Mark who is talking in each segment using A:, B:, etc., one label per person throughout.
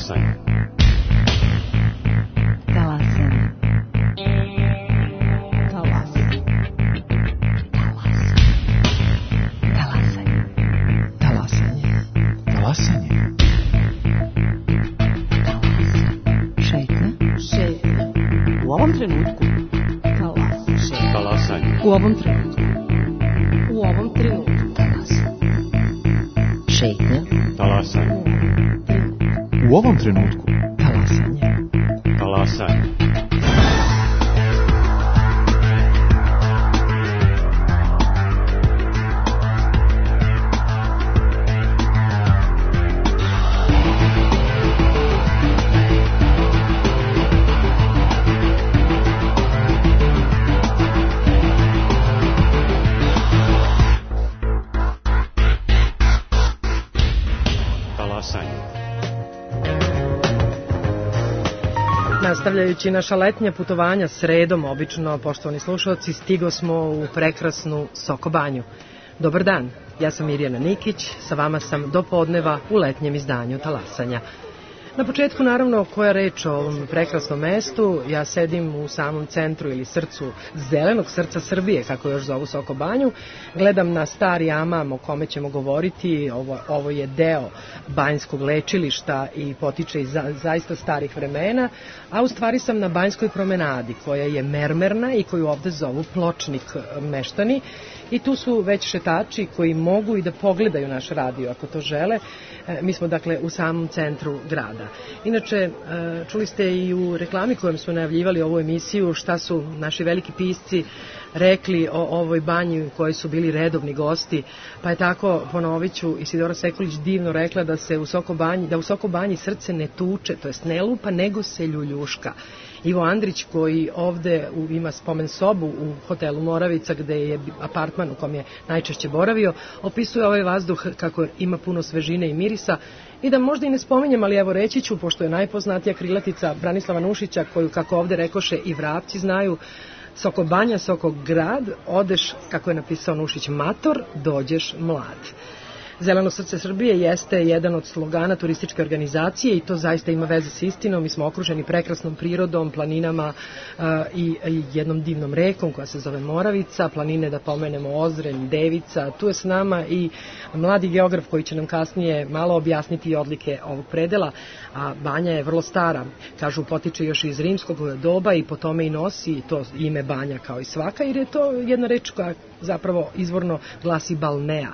A: Talasanje.
B: Talasanje. Talasanje. Talasanje.
C: Talasanje.
B: Šetnja.
D: U ovom trenutku.
A: Talasanje.
D: U ovom trenutku. U ovom trenutku.
B: Šetnja.
A: Talasanje.
C: U ovom trenutku.
B: Talasanje.
A: Talasanje.
D: Nastavljajući naša letnja putovanja sredom, obično, poštovani slušalci, stigo smo u prekrasnu Sokobanju. Dobar dan, ja sam Mirjana Nikić, sa vama sam do podneva u letnjem izdanju Talasanja. Na početku, naravno, koja reč o ovom prekrasnom mestu, ja sedim u samom centru ili srcu, zelenog srca Srbije, kako još zovu Sokobanju, gledam na stari amam o kome ćemo govoriti, ovo je deo banjskog lečilišta i potiče iz zaista starih vremena, a u stvari sam na Banjskoj promenadi, koja je mermerna i koju ovde zovu Pločnik meštani, i tu su već šetači koji mogu i da pogledaju naš radio ako to žele. Mi smo dakle u samom centru grada. Inače, čuli ste i u reklami kojom smo najavljivali ovu emisiju šta su naši veliki pisci rekli o ovoj banji u kojoj su bili redovni gosti, pa je tako, ponovit ću, Isidora Sekulić divno rekla da u Sokobanji srce ne tuče, to jest ne lupa, nego se ljuljuška. Ivo Andrić, koji ovde ima spomen sobu u hotelu Moravica, gde je apartman u kom je najčešće boravio, opisuje ovaj vazduh kako ima puno svežine i mirisa. I da možda i ne spominjem, ali evo reći ću, pošto je najpoznatija krilatica Branislava Nušića, koju, kako ovde rekoše i Vrapci znaju, Sokobanja, Sokograd, odeš, kako je napisao Nušić, mator, dođeš mlad. Zeleno srce Srbije jeste jedan od slogana turističke organizacije i to zaista ima veze s istinom. Mi smo okruženi prekrasnom prirodom, planinama i jednom divnom rekom koja se zove Moravica. Planine, da pomenemo, Ozren, Devica. Tu je s nama i mladi geograf koji će nam kasnije malo objasniti odlike ovog predela. A banja je vrlo stara. Kažu, potiče još iz rimskog doba i po tome i nosi to ime banja kao i svaka, jer je to jedna reč koja zapravo izvorno glasi balnea.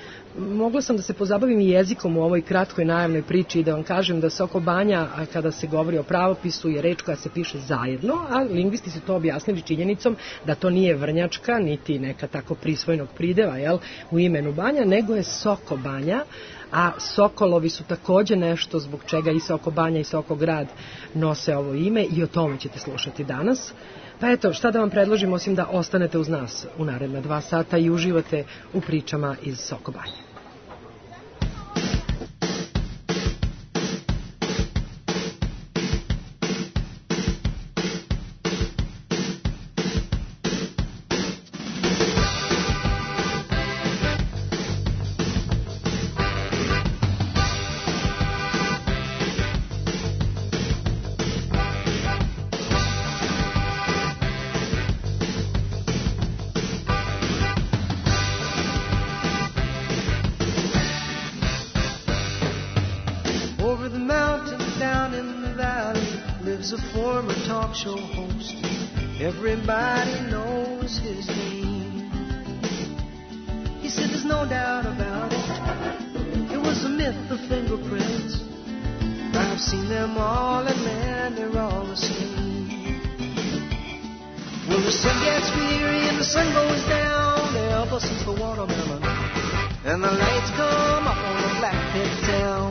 D: Mogla sam da se pozabavim i jezikom u ovoj kratkoj najavnoj priči i da vam kažem da Sokobanja, kada se govori o pravopisu, je reč koja se piše zajedno, a lingvisti su to objasnili činjenicom da to nije vrnjačka, niti neka tako prisvojnog prideva u imenu banja, nego je Sokobanja, a Sokolovi su takođe nešto zbog čega i Sokobanja i Sokograd nose ovo ime i o tome ćete slušati danas. Pa eto, šta da vam predložim osim da ostanete uz nas u naredna 2 sata i uživate u pričama iz Sokobanje.
E: Everybody knows his name. He said there's no doubt about it. It was a myth, the fingerprints. I've seen them all, and man, they're all the same. Well, the sun gets weary and the sun goes down. Ever since the watermelon and the lights come up on the black pit town.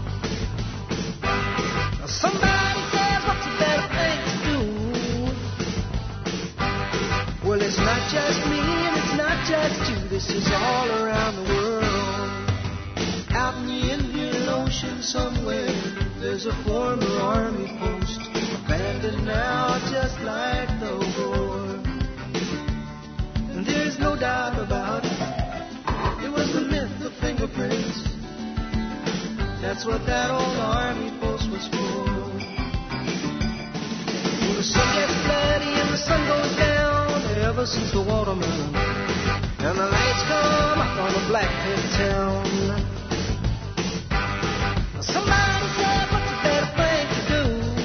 E: Now somebody says, what's a better thing to do? Well, it's not just me and it's not just you. This is all around the world. Out in the Indian Ocean somewhere, there's a former army post, abandoned now just like the war. And there's no doubt about it, it was the myth of fingerprints. That's what that old army post was for. sun goes down ever since the watermelon, and the lights come up on a black pit town. Somebody said, what's a better thing to do?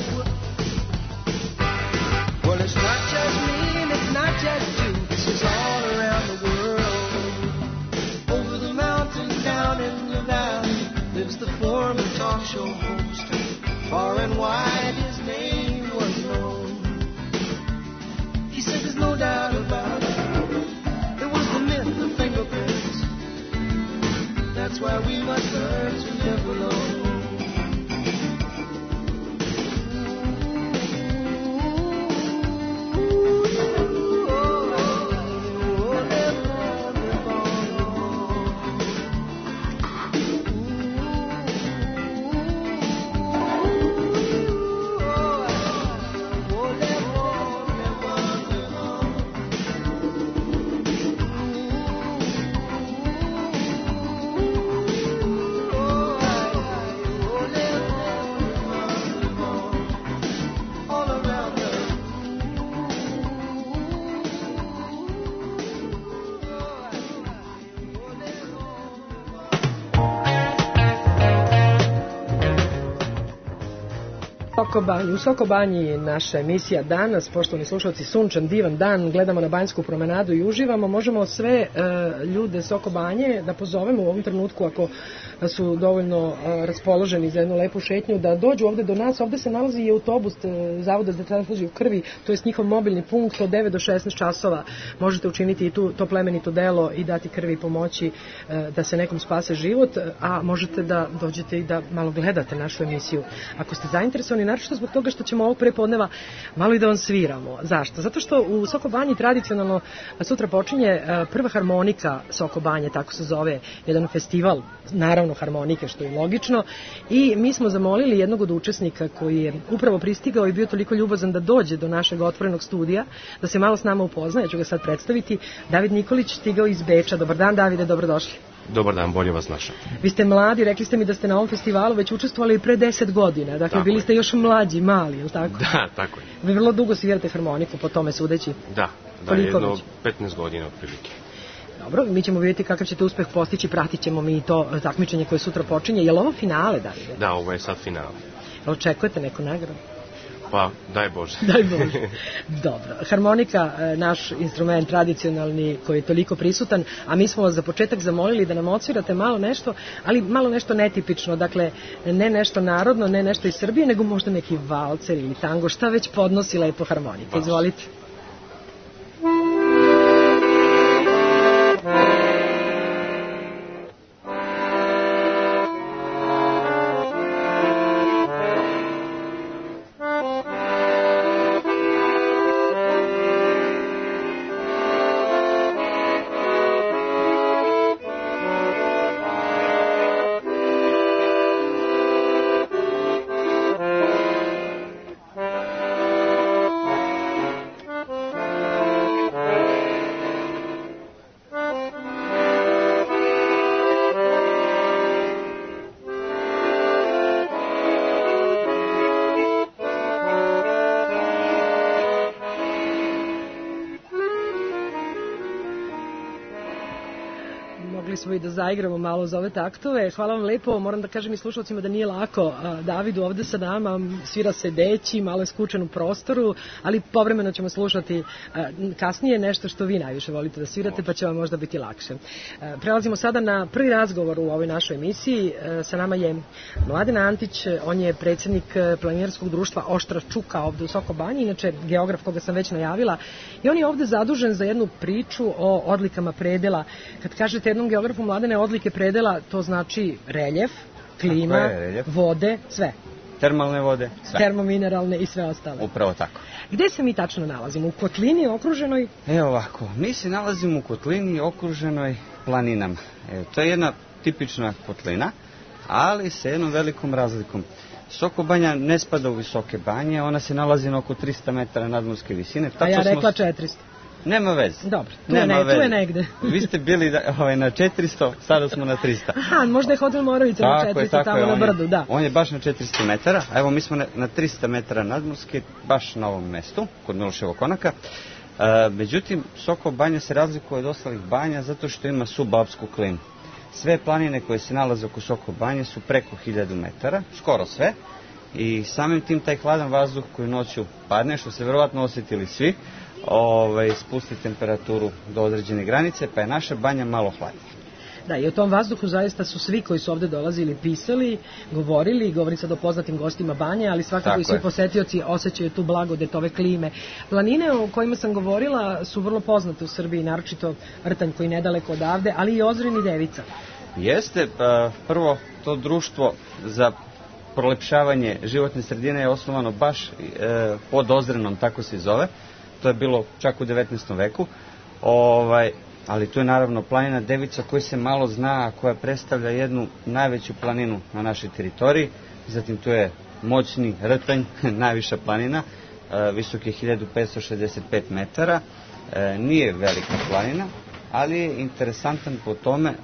E: Well, it's not just me and it's not just you. This is all around the world. Over the mountain, down in the valley, lives the former talk show host. Far and wide his name was known. He said there's no doubt about it. It was the myth of fingerprints. That's why we must learn to live alone.
D: U Sokobanji naša emisija danas, poštovani slušalci, sunčan, divan dan, gledamo na Banjsku promenadu i uživamo. Možemo sve ljude Sokobanje da pozovemo u ovom trenutku, ako su dovoljno raspoloženi za jednu lepu šetnju, da dođu ovde do nas. Ovde se nalazi i autobus Zavoda za transfuziju krvi, to je njihov mobilni punkt od 9 do 16 časova. Možete učiniti i to plemenito delo i dati krvi i pomoći da se nekom spase život, a možete da dođete i da malo gledate našu emisiju. Ako ste zainteresovani, naročito zbog toga što ćemo ovog prepodneva malo i da vam sviramo. Zašto? Zato što u Sokobanji tradicionalno sutra počinje prva harmonika Sokobanje, tako se zove, jedan festival, naravno harmonike, što je logično, i mi smo zamolili jednog od učesnika koji je upravo pristigao i bio toliko ljubazan da dođe do našeg otvorenog studija, da se malo s nama upozna. Ja ću ga sad predstaviti. David Nikolić stigao iz Beča. Dobar dan, Davide, dobrodošli.
A: Dobar dan, bolje vas našao.
D: Vi ste mladi, rekli ste mi da ste na ovom festivalu već učestvovali pre 10 godina, dakle tako bili ste još mlađi, mali, je li tako?
A: Da, tako je.
D: Vi vrlo dugo svirate harmoniku, po tome sudeći.
A: Da, jedno 15 godina otprilike.
D: Dobro, mi ćemo vidjeti kakav ćete uspeh postići, pratit ćemo mi to takmičenje koje sutra počinje. Je li ovo finale, Davide?
A: Da, ovo je sad finale.
D: Očekujete neku nagradu?
A: Pa, daj Bože.
D: Daj Bože. Dobro. Harmonika, naš instrument tradicionalni koji je toliko prisutan, a mi smo vas za početak zamolili da nam odsvirate malo nešto, ali malo nešto netipično, dakle, ne nešto narodno, ne nešto iz Srbije, nego možda neki valcer ili tango, šta već podnosi lepo harmonika. Izvolite. Smo i da zaigramo malo za ove taktove. Hvala vam lepo. Moram da kažem i slušalcima da nije lako Davidu ovde sa nama, svira sedeći, malo je skučen u prostoru, ali povremeno ćemo slušati kasnije nešto što vi najviše volite da svirate, pa će vam možda biti lakše. Prelazimo sada na prvi razgovor u ovoj našoj emisiji. Sa nama je Mladen Antić, on je predsjednik planinarskog društva Oštra Čuka ovde u Sokobanji, inače geograf koga sam već najavila, i on je ovde zadužen za jednu priču o odlikama predela. Kad kažete jednom geografu, Mladene, odlike predela, to znači reljef, klima, vode, sve.
F: Termalne vode, sve.
D: Termomineralne i sve ostale.
F: Upravo tako.
D: Gde se mi tačno nalazimo? U kotlini okruženoj?
F: Evo ovako, mi se nalazimo u kotlini okruženoj planinama. To je jedna tipična kotlina, ali sa jednom velikom razlikom. Sokobanja ne spada u visoke banje, ona se nalazi na oko 300 metara nadmorske visine.
D: A ja rekla 400.
F: Nema veze.
D: Dobro, tu
F: Nema
D: je
F: veze.
D: negde.
F: Vi ste bili na 400, sada smo na 300.
D: Aha, možda je Hotel Moravica na 400 tamo na brdu, da.
F: On je baš na 400 metara, a evo mi smo na 300 metara nadmorske, baš na ovom mestu, kod Miloševog konaka. Međutim, Soko Banja se razlikuje od ostalih banja zato što ima subalpsku klimu. Sve planine koje se nalaze oko Soko Banje su preko 1000 metara, skoro sve. I samim tim taj hladan vazduh koji noću padne, što se verovatno osjetili svi, spusti temperaturu do određene granice, pa je naša banja malo hladnija.
D: Da, i o tom vazduhu zaista su svi koji su ovde dolazili pisali, govorim sad o poznatim gostima banje, ali svakako i svi posetioci osjećaju tu blagodet ove klime. Planine o kojima sam govorila su vrlo poznate u Srbiji, naročito Rtanj koji je nedaleko odavde, ali i Ozren i Devica.
F: Jeste, prvo to društvo za prolepšavanje životne sredine je osnovano baš pod Ozrenom, tako se zove. To je bilo čak u 19. veku. Ali tu je naravno planina Devica koja se malo zna, a koja predstavlja jednu najveću planinu na našoj teritoriji. Zatim tu je moćni Rtanj, najviša planina, visok je 1565 metara. Nije velika planina, ali je interesantan po tome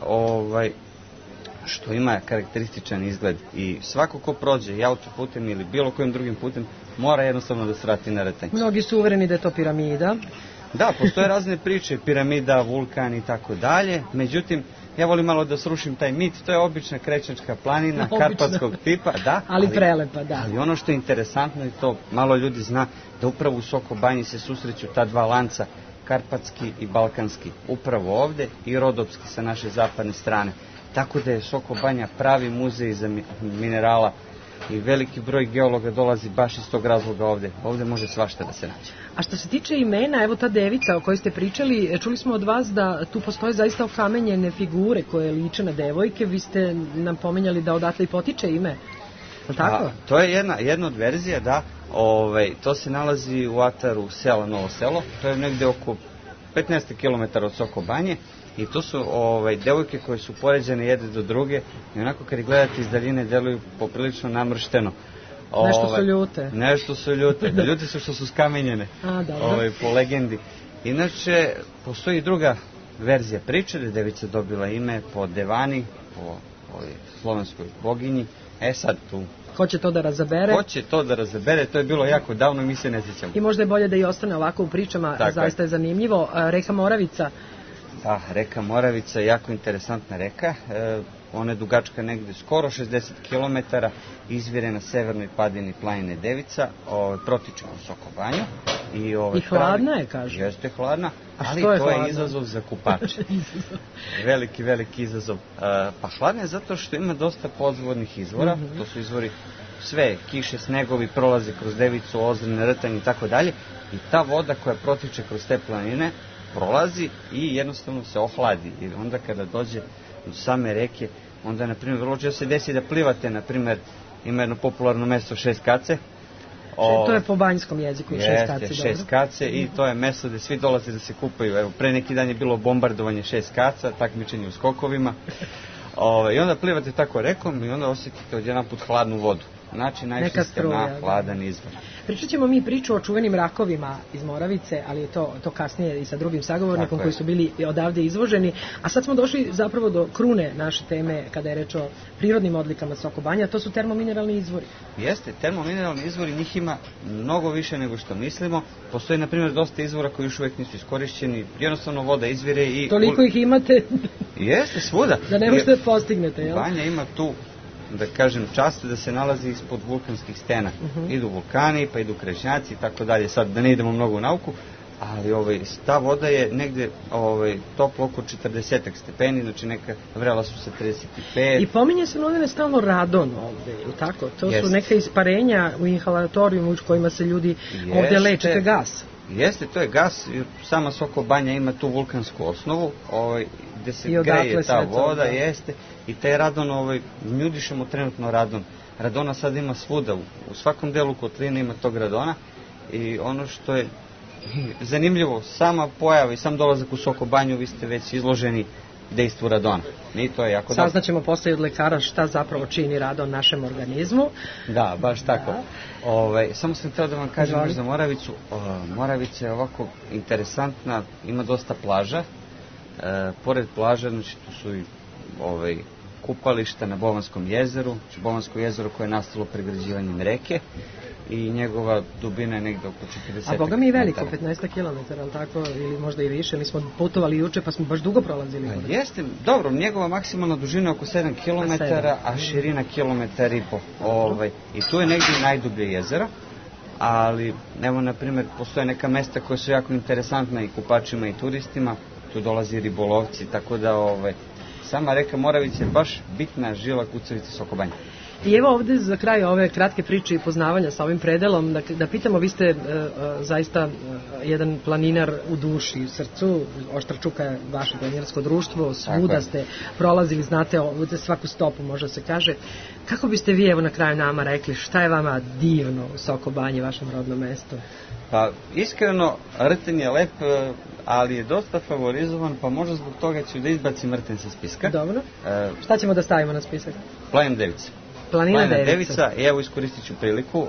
F: što ima karakterističan izgled i svako ko prođe i autoputem ili bilo kojim drugim putem mora jednostavno da svrati na Rtanj.
D: Mnogi su uvereni da je to piramida.
F: Da, postoje razne priče, piramida, vulkan i tako dalje, međutim, ja volim malo da srušim taj mit, to je obična krečačka planina, karpatskog tipa, da.
D: Ali prelepa, da.
F: Ali ono što je interesantno i to malo ljudi zna, da upravo u Soko Banji se susreću ta dva lanca, karpatski i balkanski, upravo ovde i rodopski sa naše zapadne strane. Tako da je Soko Banja pravi muzej za minerala i veliki broj geologa dolazi baš iz tog razloga ovde. Ovde može svašta da se nađe.
D: A što se tiče imena, evo ta Devica o kojoj ste pričali, čuli smo od vas da tu postoje zaista okamenjene figure koje liče na devojke. Vi ste nam pomenjali da odatle i potiče ime. Tako?
F: To je jedna od verzija, da. To se nalazi u ataru sela Novo Selo. To je negde oko 15 km od Soko Banje. I to su devojke koje su poređene jedne do druge i onako kad ih gledate iz daljine deluju poprilično namršteno. Nešto su ljute. Ljute su što su skamenjene, po legendi. Inače, postoji i druga verzija priče da je Devica dobila ime po Devani, po slovenskoj boginji. Sad tu...
D: Ko će to da razabere?
F: To je bilo jako davno i mi se ne sjećamo.
D: I možda je bolje da i ostane ovako u pričama, zaista je zanimljivo. Reka Moravica.
F: Da, reka Moravica je jako interesantna reka. Ona je dugačka negde skoro 60 km, izvire na severnoj padini planine Devica, protiče u Soko Banju.
D: I hladna je, kažu.
F: Jeste hladna, ali to je izazov za kupače. Veliki, veliki izazov. Pa hladna je zato što ima dosta podzvodnih izvora, to su izvori sve, kiše, snegovi, prolaze kroz Devicu, Ozren, Rtanj i tako dalje. I ta voda koja protiče kroz te planine prolazi i jednostavno se ohladi. I onda kada dođe do same reke, onda, na primjer, vrlo često se desi da plivate, na primjer, ima jedno popularno mesto Šest kace.
D: To je po banjskom jeziku, Šest kace.
F: Jeste, Šest kace i to je mesto gde svi dolaze da se kupaju. Evo, pre neki dan je bilo bombardovanje Šest kaca, takmičenje u skokovima. I onda plivate tako rekom i onda osjetite odjedanput hladnu vodu. Znači, najviše ste na hladan izvor.
D: Pričat ćemo mi priču o čuvenim rakovima iz Moravice, ali je to kasnije i sa drugim sagovornikom koji su bili odavde izvoženi. A sad smo došli zapravo do krune naše teme kada je reč o prirodnim odlikama Soko Banja, to su termomineralni izvori.
F: Jeste, termomineralni izvori, njih ima mnogo više nego što mislimo. Postoji, na primjer, dosta izvora koji još uvijek nisu iskorišćeni, jednostavno voda izvire i...
D: Toliko ih imate?
F: Jeste, svuda.
D: Da ne možete da postignete, jel?
F: Banja ima tu, da kažem, čast da se nalazi ispod vulkanskih stena. Idu vulkani, pa idu krešnjaci i tako dalje. Sad da ne idemo mnogo u nauku, ali ta voda je negde toplo oko 40 stepeni, znači neka vrela su se 35.
D: I pominje se ovdje stalno radon ovdje, tako? To su neka isparenja u inhalatorijumu u kojima se ljudi ovdje leče, to je gas.
F: Jeste, to je gas, sama Soko Banja ima tu vulkansku osnovu, gde se greje ta voda, jeste, i taj radon, mi udišemo trenutno radon. Radona sad ima svuda, u svakom delu kotline ima tog radona i ono što je zanimljivo, sama pojava i sam dolazak u Soko Banju, vi ste već izloženi dejstvu radona. I to je jako dobro.
D: Saznaćemo posle od lekara šta zapravo čini radon našem organizmu.
F: Da, baš tako. Samo sam htio da vam kažem još za Moravicu. Moravica je ovako interesantna, ima dosta plaža. Pored plaža, znači tu su i kupališta na Bovanskom jezeru, znači Bovansko jezero koje je nastalo pregrađivanjem reke i njegova dubina je negde oko 40
D: A boga mi je veliko, 15 km, ali tako, ili možda i više. Mi smo putovali juče pa smo baš dugo prolazili.
F: Jeste, dobro, njegova maksimalna dužina je oko 7 km, a širina kilometar i po. I tu je negde najdublje jezero, ali evo, na primjer, postoje neka mesta koja su jako interesantna i kupačima i turistima, tu dolazi ribolovci, tako da sama reka Moravica je baš bitna žila kucavice Sokobanje.
D: I evo ovde za kraj ove kratke priče i poznavanja sa ovim predelom, da pitamo, vi ste zaista jedan planinar u duši i u srcu, Oštra Čuka je vaše planinarsko društvo, svuda ste prolazili, znate svaku stopu, može se kaže. Kako biste vi evo na kraju nama rekli šta je vama divno u Sokobanji, vašem rodnom mestu?
F: Pa iskreno, Rten je lep, ali je dosta favorizovan, pa možda zbog toga ću da izbacim Rten sa spiska.
D: Dobro. Šta ćemo da stavimo na spisak?
F: Planina Devica.
D: Planina
F: Devica, i evo iskoristit ću priliku,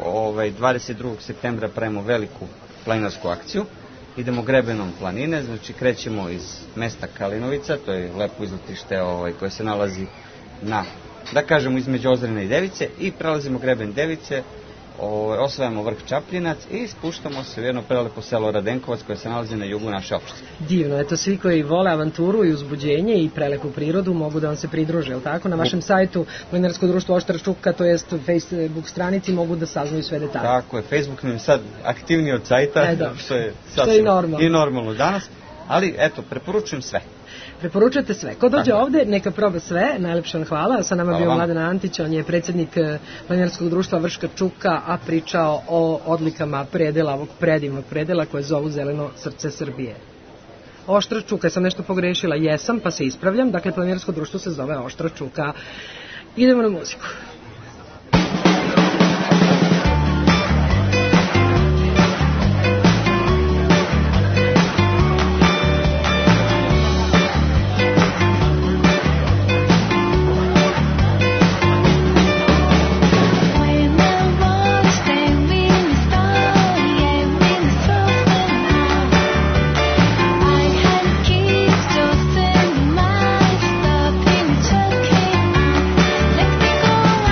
F: 22. septembra pravimo veliku planinarsku akciju, idemo grebenom planine, znači krećemo iz mesta Kalinovica, to je lepo izletište koje se nalazi na, da kažemo, između Ozrena i Device, i prelazimo greben Device, osvajamo vrh Čapljinac i spuštamo se u jedno prelepo selo Radenkovac koje se nalazi na jugu naše opštine.
D: Divno, eto, svi koji vole avanturu i uzbuđenje i prelepu prirodu mogu da vam se pridruže, je tako? Na vašem sajtu Planinarsko društvo Oštra Čuka, to jest Facebook stranici, mogu da saznaju sve detalje.
F: Tako je, Facebook nam je sad aktivniji od sajta, što je
D: i
F: normalno danas, ali eto, preporučujem sve.
D: Preporučujete sve. Ko dođe ovde, neka proba sve. Najlepša vam hvala. Sa nama bio Mladen Antić, on je predsjednik Planinarskog društva Vrška Čuka, a pričao o odlikama predela, ovog predivnog predela koje zovu Zeleno srce Srbije. Oštra Čuka, sam nešto pogrešila? Jesam, pa se ispravljam. Dakle, Planinarsko društvo se zove Oštra Čuka. Idemo na muziku.
G: Let me go.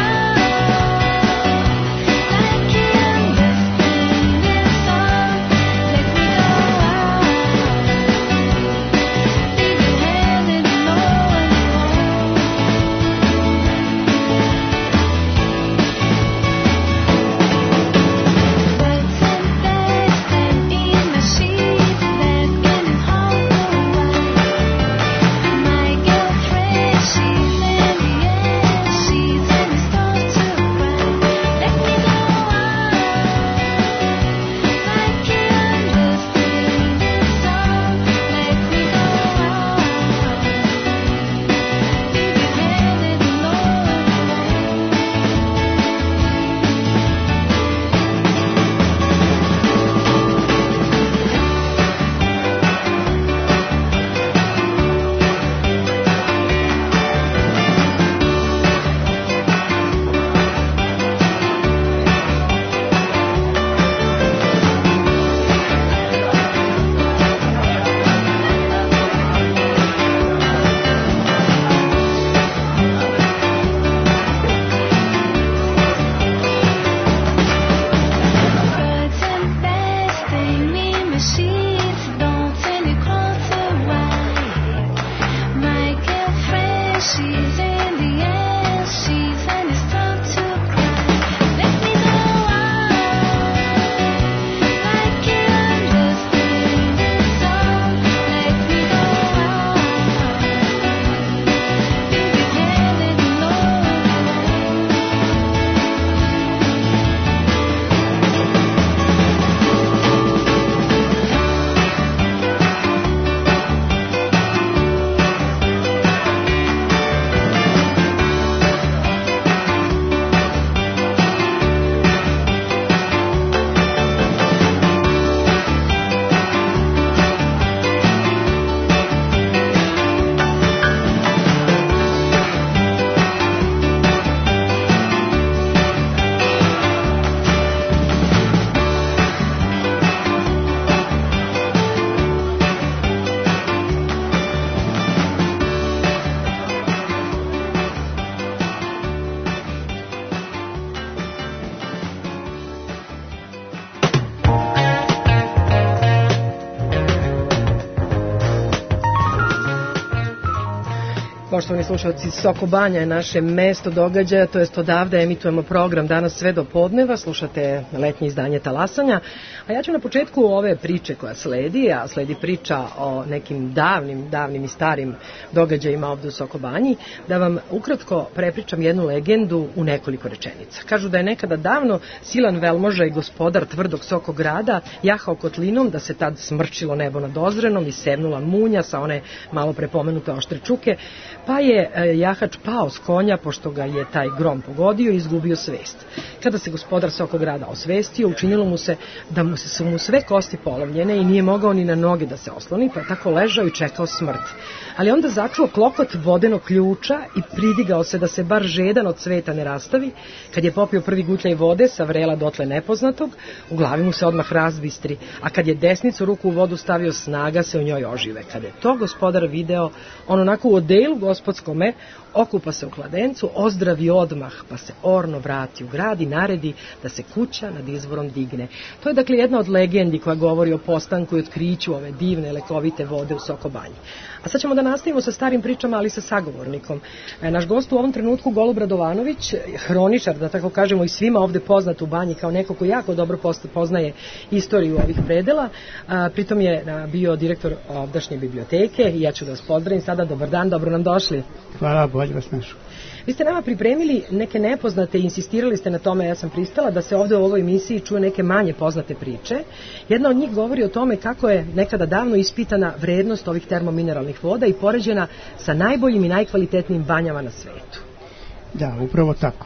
D: Poštovani slušalci, Soko Banja je naše mesto događaja, to jest odavde emitujemo program danas sve do podneva, slušate letnje izdanje Talasanja, a ja ću na početku ove priče koja sledi, a sledi priča o nekim davnim i starim događajima ovde u Soko Banji, da vam ukratko prepričam jednu legendu u nekoliko rečenica. Kažu da je nekada davno silan velmoža i gospodar tvrdog Soko grada jahao kotlinom, da se tad smrčilo nebo nad Ozrenom i sevnula munja sa one malo prepomenute oštre čuke, pa je jahač pao s konja pošto ga je taj grom pogodio i izgubio svest. Kada se gospodar Soko grada osvestio, učinilo mu se da su mu sve kosti polomljene i nije mogao ni na noge da se osloni, pa je tako ležao i čekao smrt. Ali onda začuo klokot vodenog ključa i pridigao se da se bar žedan od sveta ne rastavi. Kad je popio prvi gutljaj vode sa vrela dotle nepoznatog, u glavi mu se odmah razbistri, a kad je desnicu ruku u vodu stavio, snaga se u njoj ožive. Kad je to gospodar video, on onako u odelu gospodskome okupa se u kladencu, ozdravi odmah, pa se orno vrati u grad i naredi da se kuća nad izvorom digne. To je dakle jedna od legendi koja govori o postanku i otkriću ove divne lekovite vode u Soko Banji. A sad ćemo da nastavimo sa starim pričama, ali sa sagovornikom. Naš gost u ovom trenutku, Golub Radovanović, hroničar, da tako kažemo, i svima ovde poznat u Banji kao neko ko jako dobro poznaje istoriju ovih predela. Pritom je bio direktor ovdašnje biblioteke i ja ću da vas pozdravim sada. Dobar dan, dobro nam došli.
G: Hvala, bolje vas našu.
D: Vi ste nama pripremili neke nepoznate i insistirali ste na tome, ja sam pristala, da se ovde u ovoj emisiji čuje neke manje poznate priče. Jedna od njih govori o tome kako je nekada davno ispitana vrednost ovih termomineralnih voda i poređena sa najboljim i najkvalitetnijim banjama na svetu.
G: Da, upravo tako.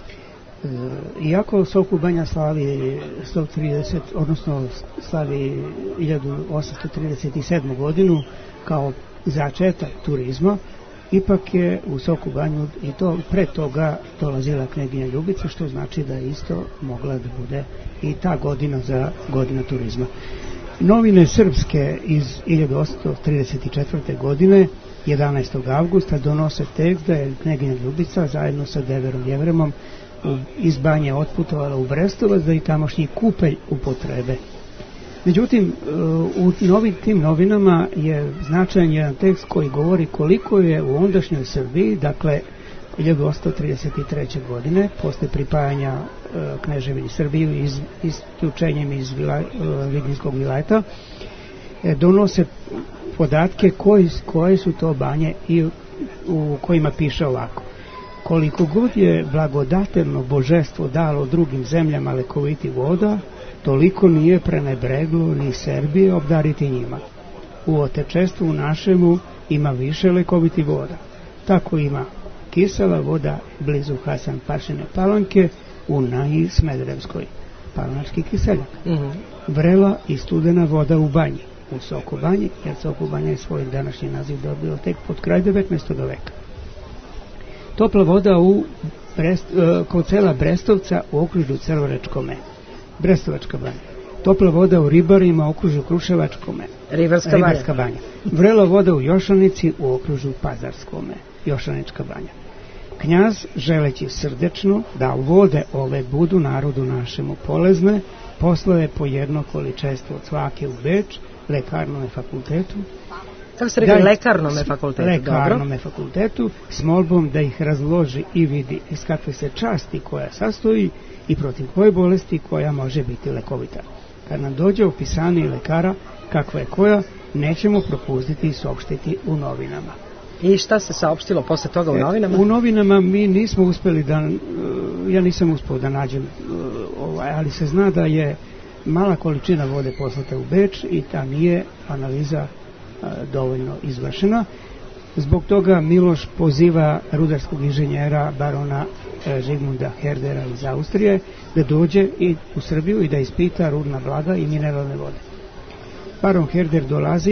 G: Iako Soko Banja slavi 130, odnosno slavi 1837. godinu kao začetak turizma, ipak je u Soko Banju i to pre toga dolazila knjeginja Ljubica, što znači da je isto mogla da bude i ta godina za godina turizma. Novine srpske iz 1834. godine 11. avgusta donose tekst da je knjeginja Ljubica zajedno sa Deverom Jevremom iz Banje otputovala u Brestovac da i tamošnji kupelj upotrebe. Međutim, u tim novinama je značajan jedan tekst koji govori koliko je u ondašnjoj Srbiji, dakle 1833. godine, posle pripajanja Kneževini Srbiji isključenjem iz Viginskog vilajeta, donose podatke koje su to banje i u kojima piše ovako: koliko god je blagodaterno božestvo dalo drugim zemljama lekoviti voda, toliko nije prenebreglo ni Srbije obdariti njima. U otečestvu našemu ima više lekoviti voda. Tako ima kisela voda blizu Hasan Pašine Palanke u Naji Smederevskoj, palanački kiseljak. Vrela i studena voda u Banji, u Soko Banji, jer Soko Banja je svoj današnji naziv dobio tek pod kraj 19. veka. Topla voda kod sela Brestovca u okružju Crvorečkome, Brestovačka Banja. Topla voda u Ribarima u okružju Kruševačkome, Ribarska Banja. Vrela voda u Jošanici u okružju Pazarskome, Jošanička Banja. Knjaz, želeći srdečno da vode ove budu narodu našemu polezne, poslao je po jedno količestvo cvake u Beč, lekarnome fakultetu.
D: Kako se rekli, lekarnome fakultetu?
G: Lekarnome fakultetu, s molbom da ih razloži i vidi iz kakve se časti koja sastoji i protiv koje bolesti koja može biti lekovita. Kad nam dođe opisanje lekara kakva je koja, nećemo propustiti i saopštiti u novinama.
D: I šta se saopštilo posle toga u novinama?
G: U novinama mi nismo uspeli ja nisam uspeo da nađem, ali se zna da je mala količina vode poslata u Beč i ta nije analiza dovoljno izvršena. Zbog toga Miloš poziva rudarskog inženjera barona Žigmunda Herdera iz Austrije da dođe i u Srbiju i da ispita rudna blaga i mineralne vode. Baron Herder dolazi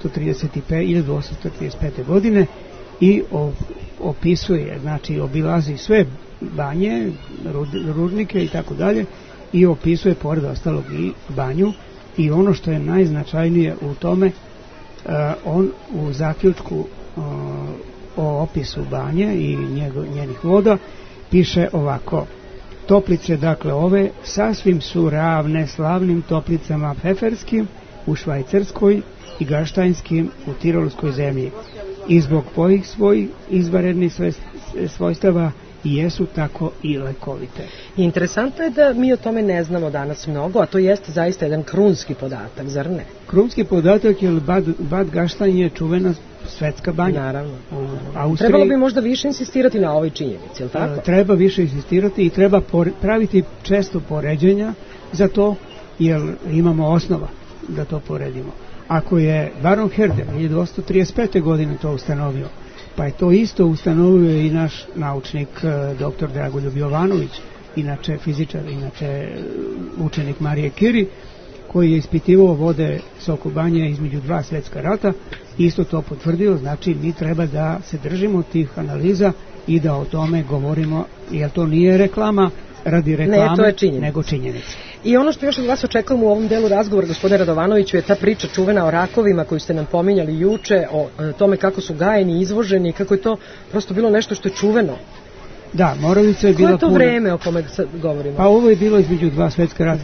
G: 1835. godine i opisuje, znači obilazi sve banje, rudnike i tako dalje i opisuje pored ostalog i Banju i ono što je najznačajnije u tome, on u zaključku o opisu Banje i njenih voda piše ovako: toplice, dakle ove, sasvim su ravne slavnim toplicama Pfefferskim u Švajcarskoj i Gaštajnskim u Tirolskoj zemlji i zbog svojih izvanrednih svojstava i jesu tako i lekovite.
D: Interesantno je da mi o tome ne znamo danas mnogo, a to jeste zaista jedan krunski podatak, zar ne?
G: Krunski podatak je Bad Gaštan je čuvena svetska banja.
D: Naravno.
G: U Austriji.
D: Trebalo bi možda više insistirati na ovoj činjenici, je li tako?
G: Treba više insistirati i treba praviti često poređenja za to, jer imamo osnova da to poredimo. Ako je Baron Herder 1235. godine to ustanovio, pa je to isto ustanovio i naš naučnik dr. Dragoljub Jovanović, inače fizičar, inače učenik Marije Curie, koji je ispitivao vode Sokobanje između dva svetska rata, isto to potvrdio, znači mi treba da se držimo tih analiza i da o tome govorimo, jer to nije reklama radi reklame, nego činjenica.
D: I ono što još od vas očekujemo u ovom delu razgovora, gospodine Radovanoviću, je ta priča čuvena o rakovima koju ste nam pominjali juče, o tome kako su gajeni, izvoženi, kako je to prosto bilo nešto što je čuveno.
G: Da, Moravica je bila
D: Koje je to vreme o kome sad govorimo?
G: Pa ovo je bilo između dva svetska rata,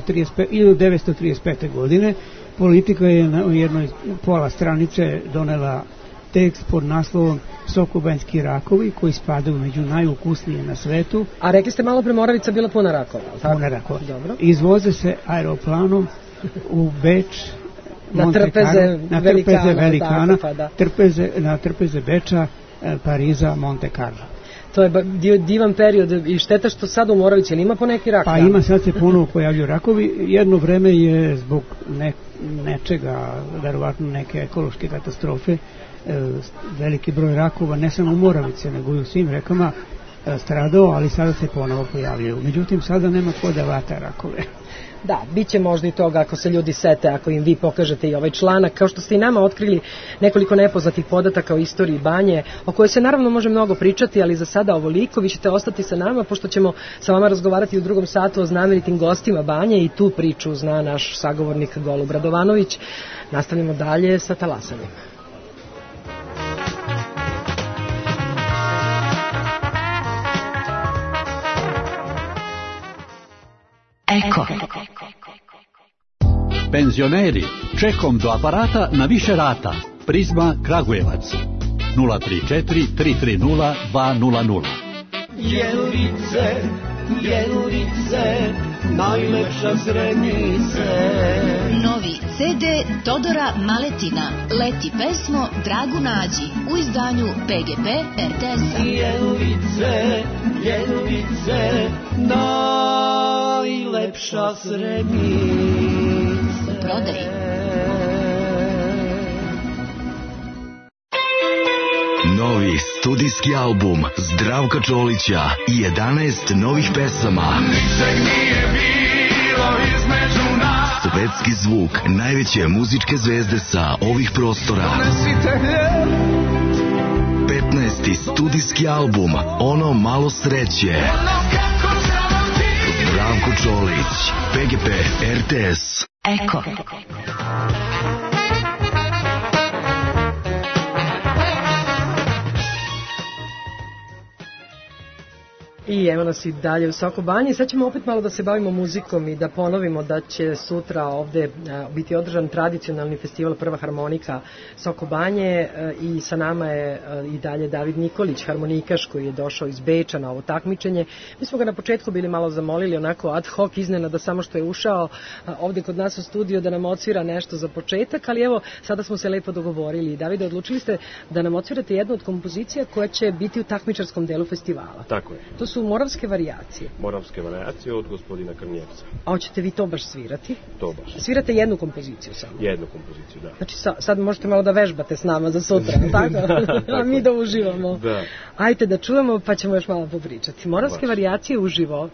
G: 1935. godine. Politika je na jednoj pola stranice donela tekst pod naslovom Sokobanjski rakovi, koji spadaju među najukusnije na svetu.
D: A rekli ste malo pre Moravica bila puna rakova, tako?
G: Puna rakova.
D: Dobro.
G: Izvoze se aeroplanom u Beč,
D: na trpeze velikana,
G: na trpeze Beča, Pariza, Monte Carlo.
D: To je divan period i šteta što sad u Moravici ima po neki rak.
G: Pa ima, sad se ponovo pojavljuju rakovi. Jedno vreme je zbog nečega, verovatno neke ekološke katastrofe, veliki broj rakova, ne samo u Moravici, nego i u svim rekama stradao, ali sada se ponovo pojavljaju. Međutim, sada nema ko da vata rakove.
D: Da, bit će možda i toga ako se ljudi sete, ako im vi pokažete i ovaj članak, kao što ste i nama otkrili nekoliko nepoznatih podataka o istoriji banje, o kojoj se naravno može mnogo pričati, ali za sada ovoliko. Vi ćete ostati sa nama, pošto ćemo sa vama razgovarati u drugom satu o znamenitim gostima banje i tu priču zna naš sagovornik Golub Radovanović. Nastavljamo dalje sa talasanjem.
B: Eko.
H: Penzioneri, čekom do aparata na više rata. Prizma Kragujevac 034 330 200.
E: Jelice, najlepša Zrenice.
I: Novi CD Todora Maletina, Leti pesmo Dragu nađi, u izdanju PGP RTS-a.
E: Jelice, najlepša Zrenice.
I: U prodaji.
J: Novi studijski album Zdravka Čolića i 11 novih pesama.
E: Ničeg nije bilo između nas.
J: Svetski zvuk najveće muzičke zvezde sa ovih prostora. 15. studijski album Ono malo sreće. Zdravko Čolić, PGP RTS.
B: Eko.
D: I evo nas i dalje u Sokobanji. Sad ćemo opet malo da se bavimo muzikom i da ponovimo da će sutra ovde biti održan tradicionalni festival Prva harmonika Sokobanje i sa nama je i dalje David Nikolić, harmonikaš koji je došao iz Beča na ovo takmičenje. Mi smo ga na početku bili malo zamolili onako ad hoc iznenada samo što je ušao ovde kod nas u studio da nam odsvira nešto za početak, ali evo sada smo se lepo dogovorili. Davide, odlučili ste da nam odsvirate jednu od kompozicija koja će biti u takmičarskom delu festivala.
A: Tako je.
D: To su moravske varijacije.
A: Moravske varijacije od gospodina Krnjevca.
D: A hoćete vi to baš svirati?
A: To baš.
D: Svirate jednu kompoziciju samo?
A: Jednu kompoziciju, da.
D: Znači sad možete malo da vežbate s nama za sutra, tako? A mi da uživamo.
A: Da.
D: Ajde da čujemo pa ćemo još malo popričati. Moravske varijacije uživo.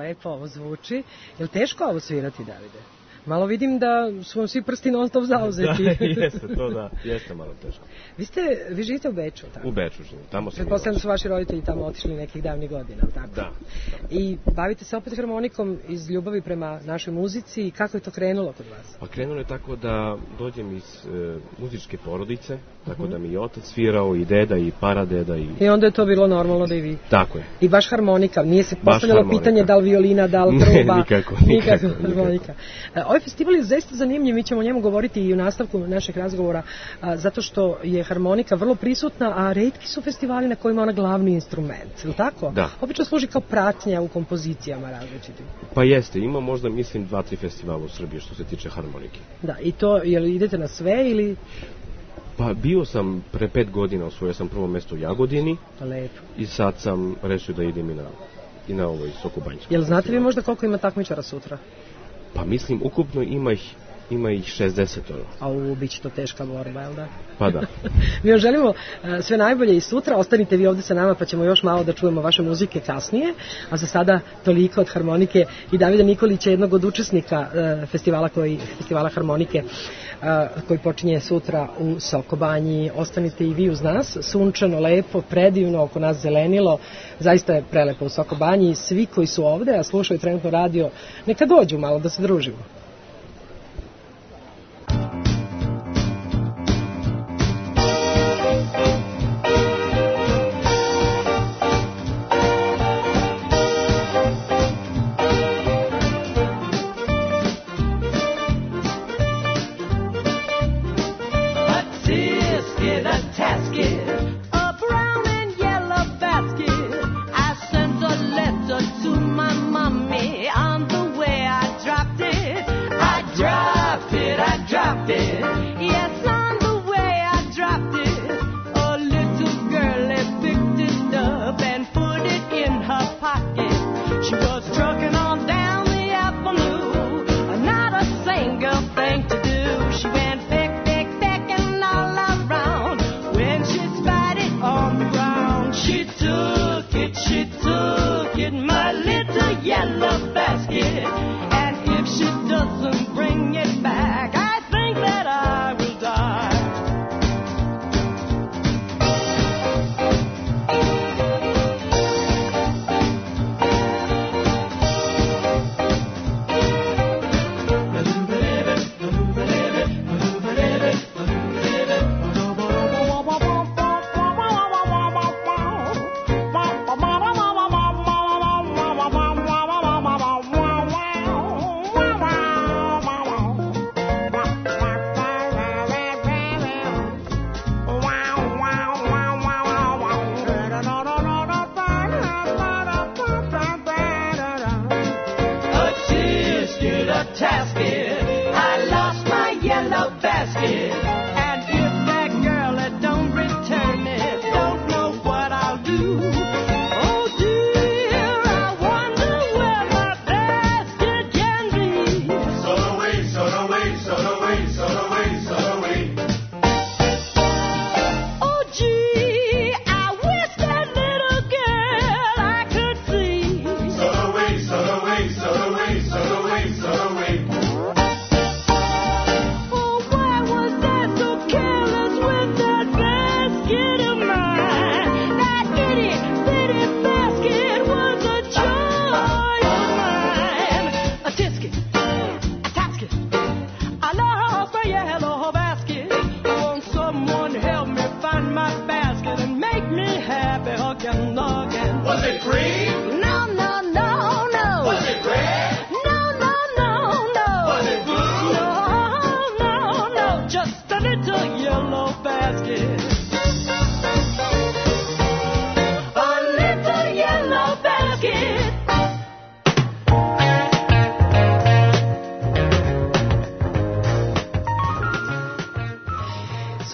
D: lepo ovo zvuči. Je li teško ovo svirati, Davide? Malo vidim da su vam svi prsti non stop zauzeti.
A: Da, jeste to, da. Jeste malo teško.
D: Vi živite u Beču, tako?
A: U Beču živim, tamo sam.
D: Pretpostavljam da su vaši roditelji tamo otišli nekih davnih godina, tako?
A: Da.
D: I bavite se opet harmonikom iz ljubavi prema našoj muzici i kako je to krenulo kod vas?
A: Pa krenulo je tako da dođem iz muzičke porodice, tako da mi i otac svirao, i deda, i paradeda.
D: I onda je to bilo normalno da i vi?
A: Tako je.
D: I baš harmonika, nije se postavljalo pitanje da li violina, da li truba?
A: Ne, nikako.
D: Harmonika. Ovaj festival je zaista zanimljiv, mi ćemo o njemu govoriti i u nastavku našeg razgovora, zato što je harmonika vrlo prisutna, a retki su festivali na kojima ona glavni instrument, je li tako?
A: Da.
D: Obično služi kao pratnja u kompozicijama različitim.
A: Pa jeste, ima možda, mislim, 2-3 festivala u Srbiji što se tiče harmonike.
D: Da, i to, je li idete na sve ili...
A: Pa bio sam pre 5 godina, osvojio sam prvo mesto u Jagodini.
D: Lepo.
A: I sad sam rešio da idem i na ovoj Sokobanjskoj.
D: Jel znate vi možda koliko ima takmičara sutra?
A: Pa mislim, ukupno ima ih 60.
D: Bit će to teška borba, jel da?
A: Pa da.
D: Mi vam želimo sve najbolje i sutra. Ostanite vi ovde sa nama pa ćemo još malo da čujemo vaše muzike kasnije. A za sada toliko od harmonike i Davida Nikolića, jednog od učesnika festivala harmonike koji počinje sutra u Sokobanji. Ostanite i vi uz nas. Sunčano, lepo, predivno, oko nas zelenilo. Zaista je prelepo u Sokobanji. Svi koji su ovde, a slušaju trenutno radio, neka dođu malo da se družimo.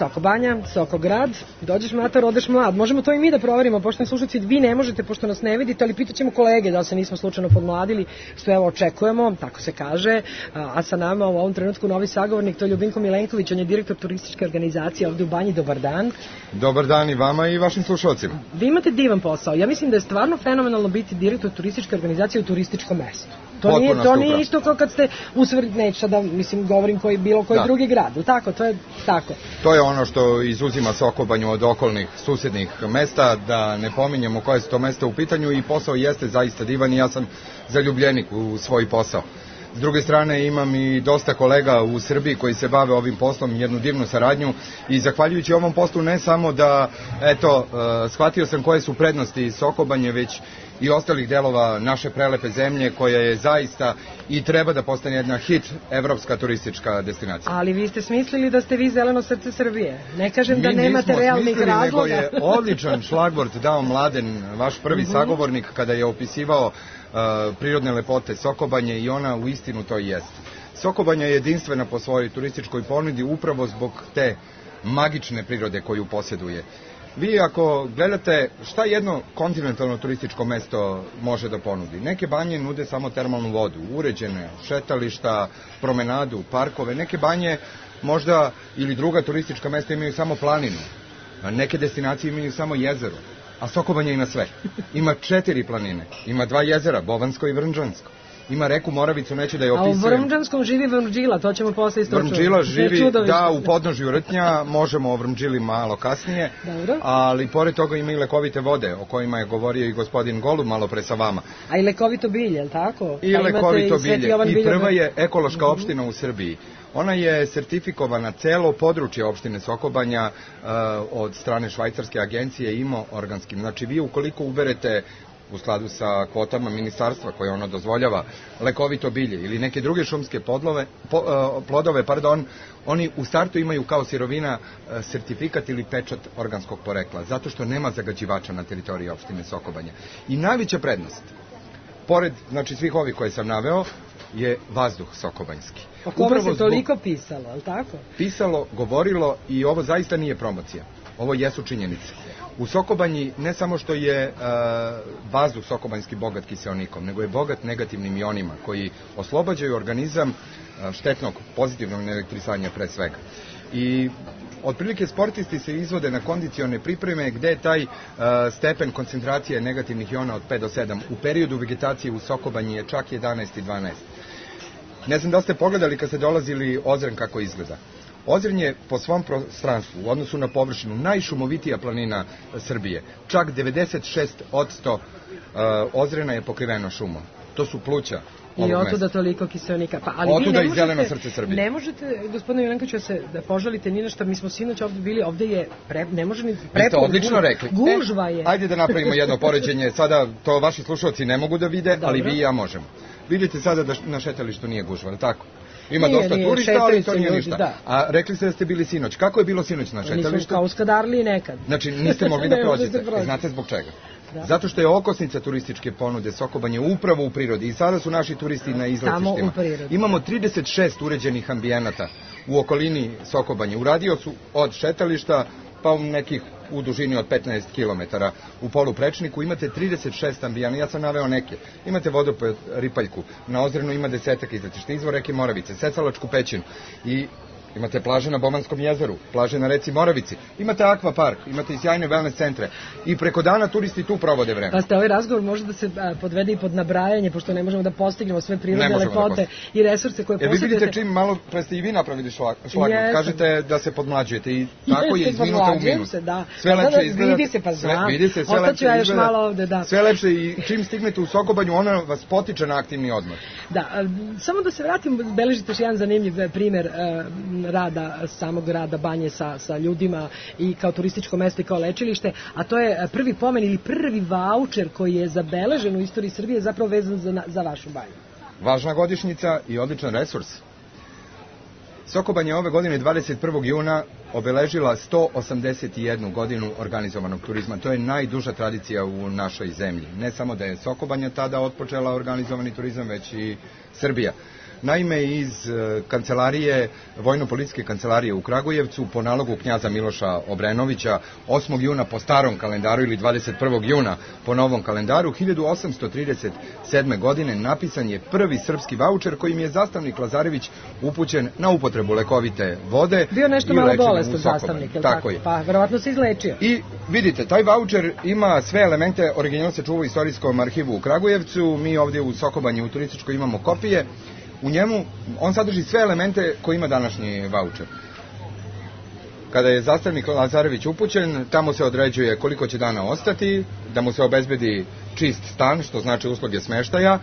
D: Sokobanja, Sokograd, dođeš mater, odeš mlad. Možemo to i mi da proverimo, pošto slušalci, vi ne možete, pošto nas ne vidite, ali pitaćemo kolege da se nismo slučajno podmladili, što evo očekujemo, tako se kaže, a sa nama u ovom trenutku novi sagovornik, to je Ljubinko Milenković, on je direktor turističke organizacije ovde u Banji. Dobar dan.
K: Dobar dan i vama i vašim slušalcima.
D: Vi imate divan posao. Ja mislim da je stvarno fenomenalno biti direktor turističke organizacije u turističkom mestu. To nije isto kao kad ste neću sada, mislim, govorim bilo koji drugi grad. Tako, to je tako.
K: To je ono što izuzima Sokobanju od okolnih susednih mesta, da ne pominjemo koje su to mesta u pitanju, i posao jeste zaista divan i ja sam zaljubljenik u svoj posao. S druge strane, imam i dosta kolega u Srbiji koji se bave ovim poslom, jednu divnu saradnju, i zahvaljujući ovom poslu ne samo da, shvatio sam koje su prednosti Sokobanje, već i ostalih delova naše prelepe zemlje, koja je zaista i treba da postane jedna hit evropska turistička destinacija.
D: Ali vi ste smislili da ste vi zeleno srce Srbije. Ne kažem da nemate realnih razloga.
K: Nego je odličan šlagvort dao Mladen, vaš prvi sagovornik, kada je opisivao prirodne lepote Sokobanje, i ona u istinu to i jeste. Sokobanja je jedinstvena po svojoj turističkoj ponudi upravo zbog te magične prirode koju posjeduje. Vi ako gledate šta jedno kontinentalno turističko mesto može da ponudi, neke banje nude samo termalnu vodu, uređene šetališta, promenadu, parkove, neke banje možda ili druga turistička mesta imaju samo planinu, neke destinacije imaju samo jezero, a Sokobanja ima sve. Ima 4 planine, ima 2 jezera, Bovansko i Vrnđansko. Ima reku Moravicu, neću da je opisujem.
D: A u Vrnđanskom živi Vrnđila, to ćemo posle isto čuti.
K: Vrnđila živi, da, u podnožju Rtnja, možemo o Vrnđili malo kasnije, ali pored toga ima i lekovite vode, o kojima je govorio i gospodin Golub malo pre sa vama.
D: A i lekovito bilje, je li tako?
K: I lekovito bilje, i prva je ekološka opština u Srbiji. Ona je sertifikovana, celo područje opštine Sokobanja od strane švajcarske agencije IMO organskim. Znači, vi ukoliko uberete u skladu sa kvotama ministarstva koje ono dozvoljava lekovito bilje ili neke druge šumske plodove, oni u startu imaju kao sirovina sertifikat ili pečat organskog porekla, zato što nema zagađivača na teritoriji opštine Sokobanja. I najveća prednost, pored svih ovih koje sam naveo, je vazduh sokobanjski.
D: O kome se toliko pisalo, ali tako?
K: Pisalo, govorilo, i ovo zaista nije promocija. Ovo jesu činjenice. U Sokobanji ne samo što je vazduh sokobanjski bogat kiseonikom, nego je bogat negativnim ionima koji oslobađaju organizam štetnog pozitivnog elektrisanja pre svega. I otprilike sportisti se izvode na kondicione pripreme gde je taj stepen koncentracije negativnih iona od 5 do 7. U periodu vegetacije u Sokobanji je čak 11 i 12. Ne znam da ste pogledali kad ste dolazili Ozren kako izgleda. Ozren je po svom prostranstvu u odnosu na površinu najšumovitija planina Srbije. Čak 96% Ozrena je pokriveno šumom. To su pluća ovog mesta.
D: I otuda toliko kiseonika.
K: Otuda i zeleno srce Srbije.
D: Ne možete, gospodine Milenkoviću, da požalite ni na šta. Mi smo sinoć ovde bili, ovde je ne može ni
K: Vi ste odlično rekli.
D: Gužva je.
K: Ajde da napravimo jedno poređenje. Sada to vaši slušalci ne mogu da vide, ali vi i ja možemo. Vidite sada da na šetalištu nije gužva, je li tako? Ima dosta turista, ali to nije ništa. A rekli ste da ste bili sinoć. Kako je bilo sinoć na šetalištu?
D: Nismo kao u Skadarliji nekad.
K: Znači, niste mogli da prođete. Znate zbog čega? Zato što je okosnica turističke ponude Sokobanje upravo u prirodi. I sada su naši turisti na izletištima. Imamo 36 uređenih ambijenata u okolini Sokobanje. U radiosu od šetališta pa nekih u dužini od 15 km. U poluprečniku imate 36 ambijana, ja sam naveo neke. Imate vodopad Ripaljku, na Ozrenu ima 10 izletišta, izvor reke Moravice, Sesalačku pećinu i imate plaže na Bomanskom jezeru, plaže na reci Moravici, imate akvapark, imate i sjajne wellness centre i preko dana turisti tu provode vreme.
D: Pa ste, ovaj razgovor može da se podvede i pod nabrajanje, pošto ne možemo da postignemo sve prirodne lepote i resurse koje posjedujete.
K: Vi vidite čim malo pre ste i vi napravili šlagvort, kažete da se podmlađujete i tako je iz minuta u minut. Sve lepše izgleda,
D: vidi se, pa znam,
K: vidi se, sve lepše
D: izgleda,
K: sve lepše i čim stignete u Sokobanju, ona vas potiče na aktivni odmor.
D: Da, samo da se vratim, beležite još jedan zanimljiv primer rada, samog rada banje sa ljudima i kao turističko mesto i kao lečilište, a to je prvi pomen ili prvi vaučer koji je zabeležen u istoriji Srbije, zapravo vezan za vašu banju.
K: Važna godišnjica i odličan resurs. Sokobanja ove godine 21. juna obeležila 181 godinu organizovanog turizma. To je najduža tradicija u našoj zemlji. Ne samo da je Sokobanja tada otpočela organizovani turizam, već i Srbija. Naime, iz kancelarije, vojno-policijske kancelarije u Kragujevcu, po nalogu knjaza Miloša Obrenovića, 8. juna po starom kalendaru ili 21. juna po novom kalendaru, 1837. godine napisan je prvi srpski vaučer kojim je zastavnik Lazarević upućen na upotrebu lekovite vode.
D: Bio nešto malo bolestan zastavnik, je li tako?
K: Pa,
D: verovatno se izlečio.
K: I vidite, taj vaučer ima sve elemente, original se čuva u istorijskom arhivu u Kragujevcu, mi ovdje u Sokobanji u turističkoj imamo kopije. U njemu on sadrži sve elemente koje ima današnji vaučer. Kada je zastavnik Lazarević upućen, tamo se određuje koliko će dana ostati, da mu se obezbedi čist stan, što znači usluge smeštaja,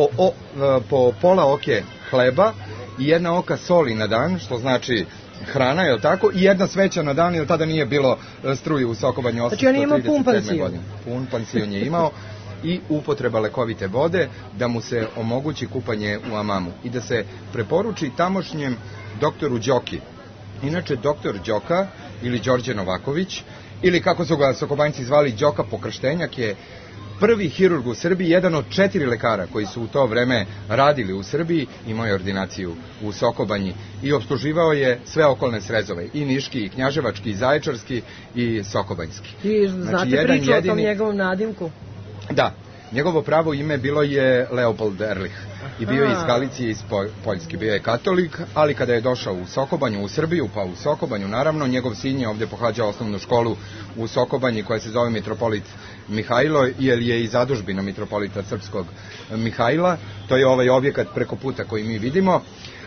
K: po pola oke hleba i 1 oka soli na dan, što znači hrana, je li tako, i 1 sveća na dan, jer tada nije bilo struje u Sokobanju 837. godine. Pun pansion je imao. I upotreba lekovite vode, da mu se omogući kupanje u amamu i da se preporuči tamošnjem doktoru Đoki. Inače, doktor Đoka ili Đorđe Novaković, ili kako su ga Sokobanjci zvali, Đoka Pokrštenjak, je prvi hirurg u Srbiji, jedan od 4 lekara koji su u to vreme radili u Srbiji, imao je ordinaciju u Sokobanji i opsluživao je sve okolne srezove, i niški, i knjaževački, i zaječarski, i sokobanjski.
D: I znate priču o tom njegovom nadimku?
K: Da, njegovo pravo ime bilo je Leopold Erlich i bio je iz Galicije, iz Poljske. Bio je katolik, ali kada je došao u Sokobanju, u Srbiju, pa u Sokobanju, naravno, njegov sin je ovdje pohađao osnovnu školu u Sokobanji koja se zove mitropolit Mihajlo, jer je i zadužbina mitropolita srpskog Mihajla. To je ovaj objekat preko puta koji mi vidimo.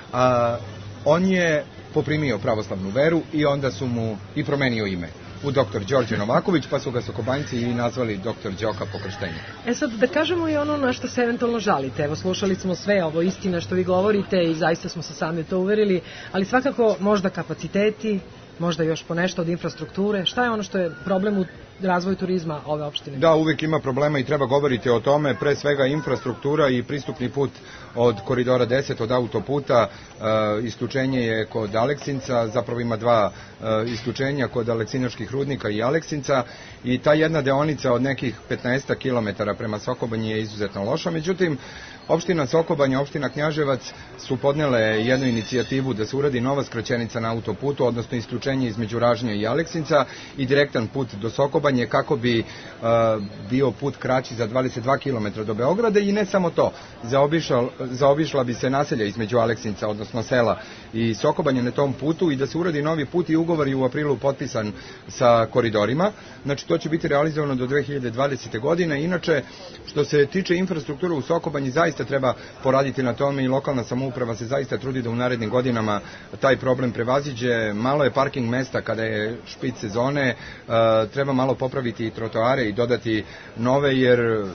K: On je poprimio pravoslavnu veru i onda su mu i promenio ime u doktor Đorđe Novaković, pa su ga Sokobanjci i nazvali doktor Đoka Pokrštenjak.
D: Sad da kažemo i ono na što se eventualno žalite. Evo, slušali smo sve ovo istina što vi govorite i zaista smo se sami u to uverili, ali svakako možda kapaciteti, možda još po nešto od infrastrukture. Šta je ono što je problem u razvoju turizma ove opštine?
K: Da, uvijek ima problema i treba govoriti o tome, pre svega infrastruktura i pristupni put od koridora 10, od autoputa. Isključenje je kod Aleksinca, zapravo ima 2 isključenja kod Aleksinačkih rudnika i Aleksinca, i ta jedna deonica od nekih 15 km prema Sokobanji je izuzetno loša. Međutim, opština Sokobanja, opština Knjaževac su podnele jednu inicijativu da se uradi nova skraćenica na autoputu, odnosno isključenje između Ražnje i Aleksinca i direktan put do Sokobanje, kako bi bio put kraći za 22 km do Beograda. I ne samo to, zaobišla bi se naselja između Aleksinca, odnosno sela i Sokobanje na tom putu, i da se uradi novi put, i ugovor je u aprilu potpisan sa koridorima. Znači, to će biti realizovano do 2020. godine. Inače, što se tiče infrastrukture u Sokobanji, zaista treba poraditi na tome i lokalna samouprava se zaista trudi da u narednim godinama taj problem prevaziđe. Malo je parking mesta kada je špic sezone, treba malo popraviti i trotoare i dodati nove, jer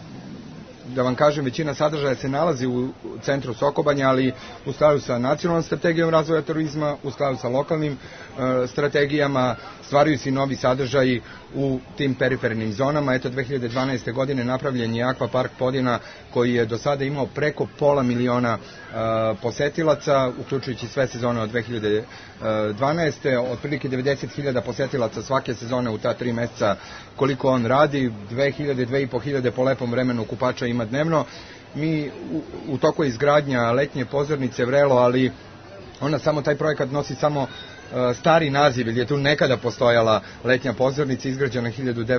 K: da vam kažem, većina sadržaja se nalazi u centru Sokobanja, ali u skladu sa nacionalnom strategijom razvoja turizma, u skladu sa lokalnim strategijama, stvaraju se i novi sadržaji u tim perifernim zonama. Eto, 2012. godine napravljen je Akvapark Podina, koji je do sada imao preko 500.000 posetilaca, uključujući sve sezone od 2012. Otprilike 90.000 posetilaca svake sezone u ta 3 meseca koliko on radi, 2.000-2.500 po lepom vremenu kupača ima dnevno. Mi u toku izgradnja letnje pozornice Vrelo, ali ona samo, taj projekat nosi samo stari naziv, jer je tu nekada postojala letnja pozornica, izgrađena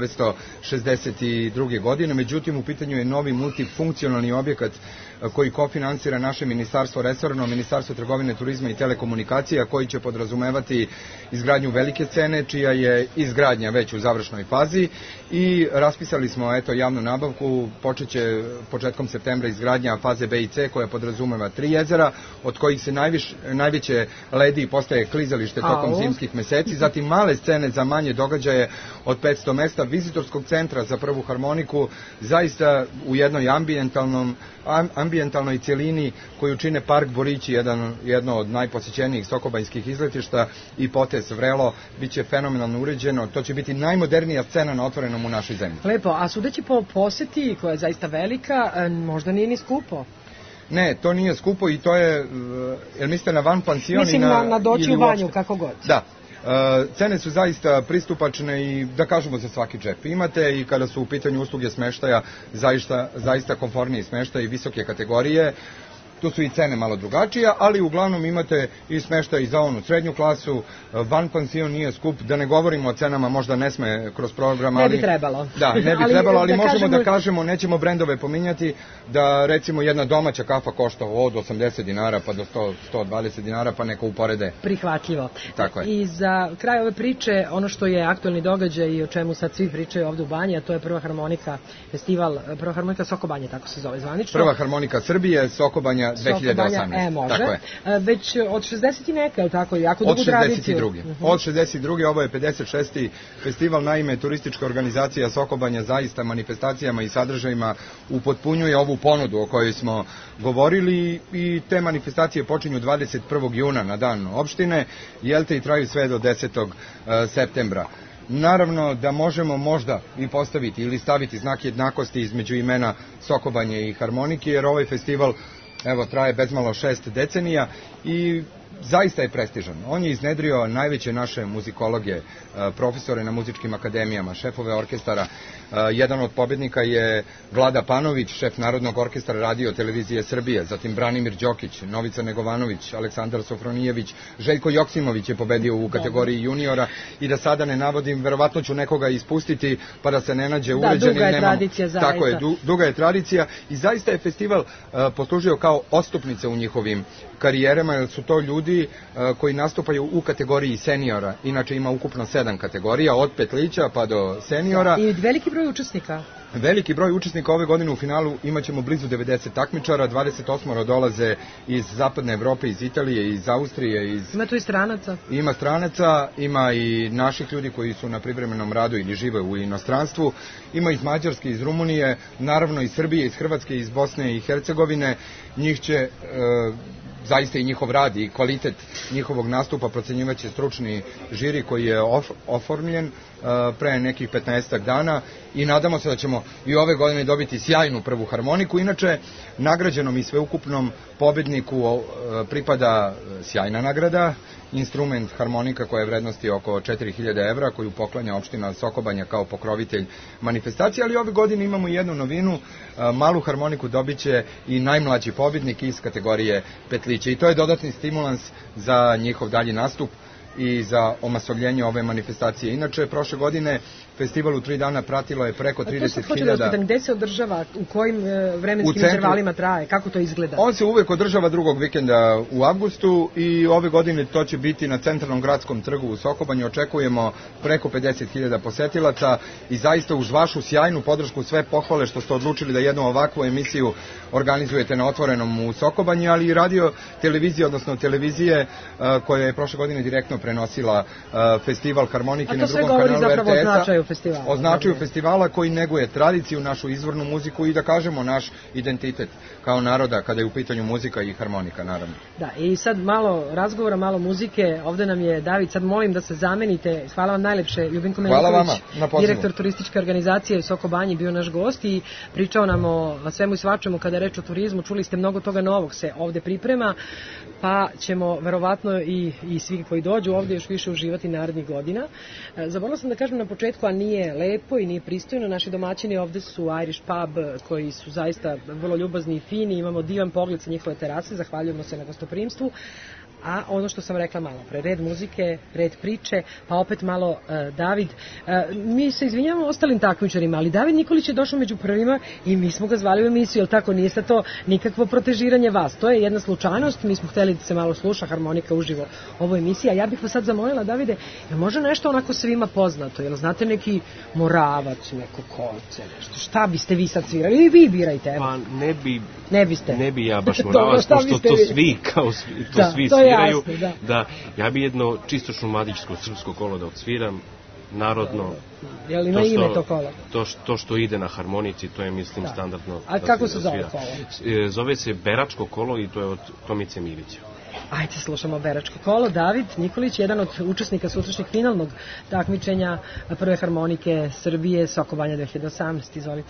K: 1962. godine, međutim u pitanju je novi multifunkcionalni objekat koji kofinansira naše ministarstvo, resorno Ministarstvo trgovine, turizma i telekomunikacija, koji će podrazumevati izgradnju velike scene, čija je izgradnja već u završnoj fazi, i raspisali smo javnu nabavku. Počeće početkom septembra izgradnja faze B i C, koja podrazumeva 3 jezera, od kojih se najveće ledi postaje klizalište tokom zimskih meseci, zatim male scene za manje događaje od 500 mesta, vizitorskog centra za prvu harmoniku, zaista u jednoj ambijentalnoj cjelini koju čine Park Borići, jedno od najposećenijih sokobanjskih izletišta, i Potes Vrelo, bit će fenomenalno uređeno. To će biti najmodernija scena na otvorenom u našoj zemlji.
D: Lepo, a sudeći po poseti, koja je zaista velika, možda nije ni skupo?
K: Ne, to nije skupo, i to je, jer mislite na van pansion?
D: Mislim na doći u banju, kako god.
K: Da. Cene su zaista pristupačne i, da kažemo, za svaki džep. Imate i kada su u pitanju usluge smeštaja zaista komforniji smeštaj i visoke kategorije. tu su i cene malo drugačije, ali uglavnom imate i smeštaj i za onu srednju klasu, van pansion nije skup, da ne govorimo o cenama, možda ne sme kroz program, ali...
D: Ne bi trebalo.
K: Da, ne bi trebalo, ali možemo da kažemo, nećemo brendove pominjati, da recimo jedna domaća kafa košta od 80 dinara pa do 120 dinara, pa neka uporede.
D: Prihvatljivo.
K: Tako je.
D: I za kraj ove priče, ono što je aktuelni događaj i o čemu sad svi pričaju ovde u Banji, a to je Prva harmonika festival, Prva harmonika Sokobanje, tako se zove zvanično.
K: Prva harmonika Srbije, Sokobanja 2018.
D: Može.
K: Tako je.
D: Već od 60 i neka, je li tako? Jako dugu tradiciju.
K: Od 62. Ovo je 56. festival, naime turistička organizacija Sokobanja zaista manifestacijama i sadržajima upotpunjuje ovu ponudu o kojoj smo govorili i te manifestacije počinju 21. juna na dan opštine, jelte i traju sve do 10. septembra. Naravno da možemo možda i postaviti ili staviti znak jednakosti između imena Sokobanje i harmonike, jer ovaj festival traje bezmalo 6 decenija i zaista je prestižan. On je iznedrio najveće naše muzikologe, profesore na muzičkim akademijama, šefove orkestara. Jedan od pobednika je Vlada Panović, šef Narodnog orkestra Radio televizije Srbije, zatim Branimir Đokić, Novica Negovanović, Aleksandar Sofronijević, Željko Joksimović je pobedio u kategoriji juniora i da sada ne navodim, verovatno ću nekoga ispustiti pa da se ne nađe uređeni.
D: Da, duga je tradicija zaista.
K: Tako je, duga je tradicija i zaista je festival poslužio kao odstupnica u njihovim karijerama, jer su to ljudi koji nastupaju u kategoriji seniora. Inače ima ukupno 7 kategorija, od petlića pa do seniora.
D: I veliki broj učesnika.
K: Veliki broj učesnika ove godine u finalu, imaćemo blizu 90 takmičara, 28 dolaze iz zapadne Evrope, iz Italije, iz Austrije.
D: Ima tu i stranaca?
K: Ima stranaca, ima i naših ljudi koji su na privremenom radu ili žive u inostranstvu, ima iz Mađarske, iz Rumunije, naravno iz Srbije, iz Hrvatske, iz Bosne i Hercegovine. Njih će zaista i njihov rad i kvalitet njihovog nastupa procenjivaće stručni žiri koji je oformljen pre nekih 15 dana i nadamo se da ćemo i ove godine dobiti sjajnu prvu harmoniku. Inače, nagrađenom i sveukupnom pobedniku pripada sjajna nagrada, instrument harmonika koja je vrednosti oko 4000 evra, koju poklanja opština Sokobanja kao pokrovitelj manifestacije, ali ove godine imamo jednu novinu, malu harmoniku dobit će i najmlađi pobednik iz kategorije petliće i to je dodatni stimulans za njihov dalji nastup i za omasovljenje ove manifestacije. Inače, prošle godine festival u 3 dana pratilo je preko 30.000...
D: Gde se održava, u kojim vremenskim intervalima traje, kako to izgleda?
K: On se uvek održava drugog vikenda u avgustu i ove godine to će biti na centralnom gradskom trgu u Sokobanju. Očekujemo preko 50.000 posetilaca i zaista uz vašu sjajnu podršku, sve pohvale što ste odlučili da jednu ovakvu emisiju organizujete na otvorenom u Sokobanju, ali i radio televizija, odnosno televizije koja je prošle godine direktno prenosila festival harmonike na drugom kanalu RTS-a.
D: A to sve govori zapravo o značaju festivala.
K: O značaju festivala koji neguje tradiciju, našu izvornu muziku i da kažemo naš identitet kao naroda kada je u pitanju muzika i harmonika, naravno.
D: Da, i sad malo razgovora, malo muzike. Ovde nam je David, sad molim da se zamenite. Hvala vam najlepše, Ljubinko Meljković, direktor turističke organizacije u Sokobanji, bio naš gost i pričao nam o svemu i svačemu kada je reč o turizmu. Čuli ste mnogo toga novog se ovde priprema, pa ćemo verovatno i svi koji dođu ovde još više uživati narednih godina. Zaboravila sam da kažem na početku, a nije lepo i nije pristojno. Naši domaćini ovde su Irish Pub, koji su zaista vrlo ljubazni i fini. Imamo divan pogled sa njihove terase, zahvaljujemo se na gostoprimstvu. A ono što sam rekla malo pre, red muzike, red priče, pa opet malo David. Mi se izvinjavamo ostalim takmičarima, ali David Nikolić je došao među prvima i mi smo ga zvali u emisiju, jel tako? Nije sad to nikakvo protežiranje vas. To je jedna slučajnost, mi smo hteli da se malo sluša harmonika uživo ovo emisija. Ja bih vas sad zamolila, Davide, jel može nešto onako svima poznato? Jel znate neki Moravac, neko Kolce, nešto? Šta biste vi sad svirali? Ili vi birajte, evo.
A: Pa
D: ne
A: bi ja baš Moravac, pošto to svi kao to svi sviraju.
D: Jasne,
A: da, ja bi jedno čisto šumadičko srpsko kolo da odsviram, narodno.
D: Jel ima ime to kolo?
A: To što ide na harmonici, to je, mislim, standardno.
D: A kako se zove kolo?
A: Zove se Beračko kolo i to je od Tomice Milića.
D: Ajde, slušamo Beračko kolo. David Nikolić, jedan od učesnika sutrašnjeg finalnog takmičenja Prve harmonike Srbije Sokobanja 2018. Izvolite.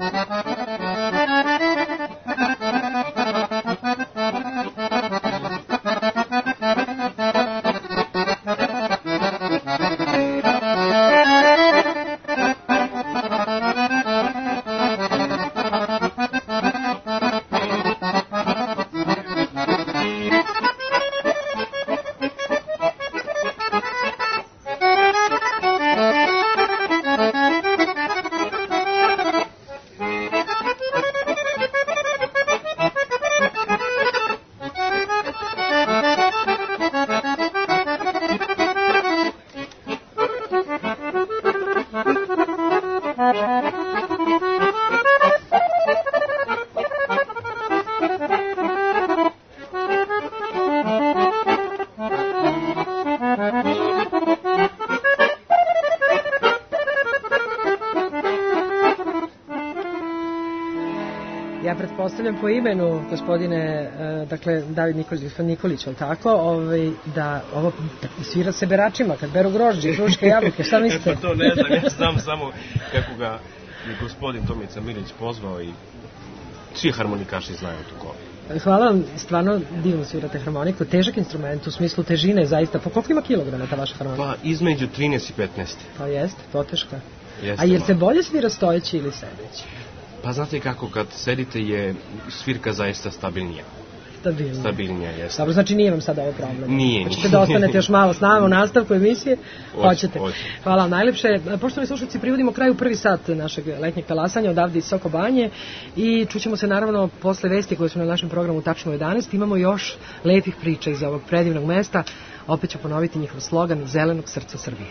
D: Ja pretpostavljam po imenu, gospodine, dakle, David Nikolić, ali tako, da ovo svira se beračima, kad beru grožđe, kruške, jabuke, šta mislite?
A: Pa to ne znam, ja znam samo kako ga je gospodin Tomica Milić pozvao i svi harmonikaši znaju tu ko.
D: Hvala vam, stvarno divno svirate harmoniku, težak instrument u smislu težine, zaista. Po koliko ima kilograma ta vaša harmonika?
A: Pa između 13 i 15.
D: Pa jeste, poteška.
A: Jeste,
D: a jer se bolje svira stojeći ili sedeći?
A: Pa znate kako, kad sedite je svirka zaista stabilnija. Stabilnija, jeste.
D: Dobro, znači nije vam sada ovo problem.
A: Nije.
D: Hoćete da ostanete još malo s nama u nastavku emisije? Hoćete. Hvala vam najlepše. Poštovani slušalci, privodimo kraju prvi sat našeg letnjeg talasanja odavde iz Soko Banje i čućemo se naravno posle vesti koje su na našem programu tačno 11. Imamo još lepih priča iz ovog predivnog mesta. Opet ću ponoviti njihov slogan Zelenog srca Srbije.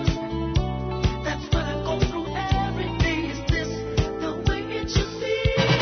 E: Should be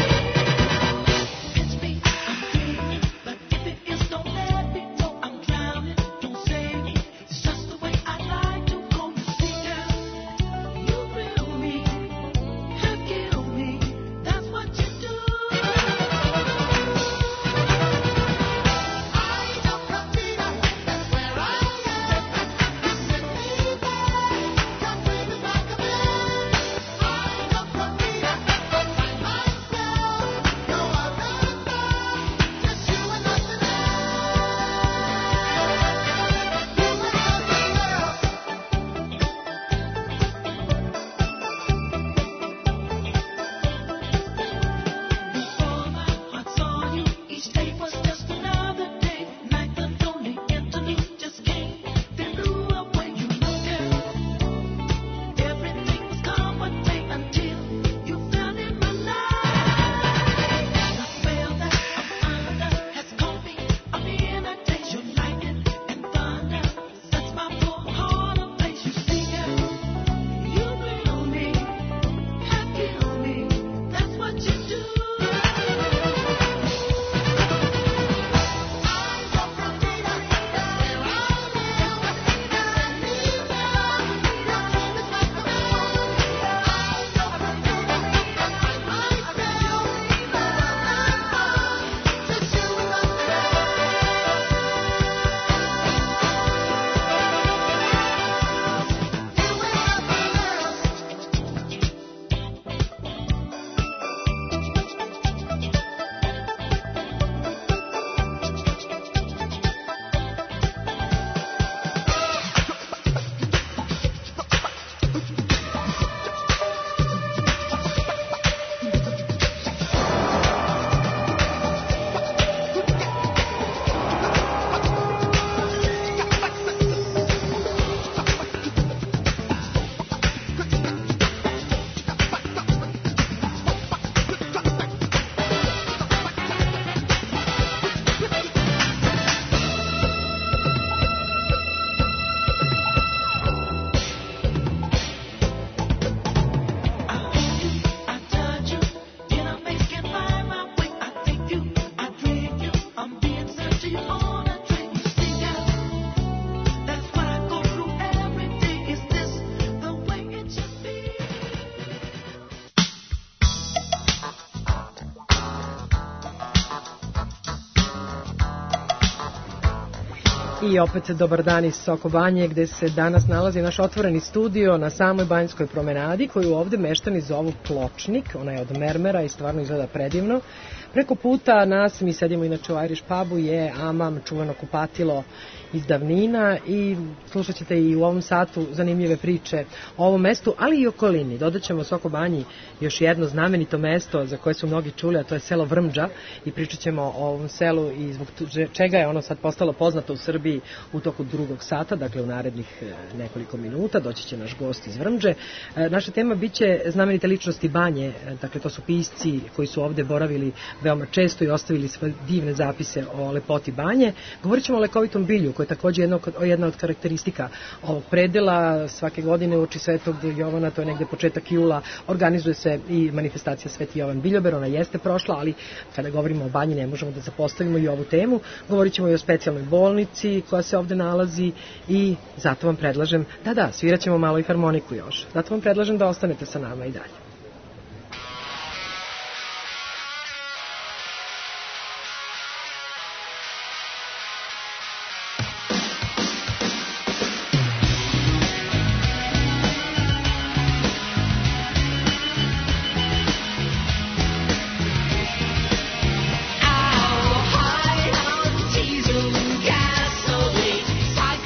D: I opet dobar dan iz Soko Banje, gde se danas nalazi naš otvoreni studio na samoj Banjskoj promenadi, koju ovde meštani zovu Pločnik. Ona je od mermera i stvarno izgleda predivno. Preko puta nas, mi sedimo inače u Irish pubu, je Amam, čuveno kupatilo iz davnina, i slušat ćete i u ovom satu zanimljive priče o ovom mestu, ali i okolini. Dodat ćemo Soko Banji još jedno znamenito mesto za koje su mnogi čuli, a to je selo Vrmđa, i pričat ćemo o ovom selu i zbog čega je ono sad postalo poznato u Srbiji u toku drugog sata, dakle u narednih nekoliko minuta. Doći će naš gost iz Vrmđe. Naša tema biće znamenite ličnosti Banje, dakle to su pisci koji su ovde boravili veoma često i ostavili svoje divne zapise o lepoti Banje. Govorit ćemo o lekovitom bilju, koje je takođe jedna od karakteristika ovog predela. Svake godine uoči Svetog Jovana, to je negde početak jula, organizuje se i manifestacija Sveti Jovan Biljober. Ona jeste prošla, ali kada govorimo o Banji ne možemo da zapostavimo i ovu temu. Govorit ćemo i o specijalnoj bolnici koja se ovde nalazi, i zato vam predlažem, svirat ćemo malo i harmoniku još. Zato vam predlažem da ostanete sa nama i dalje.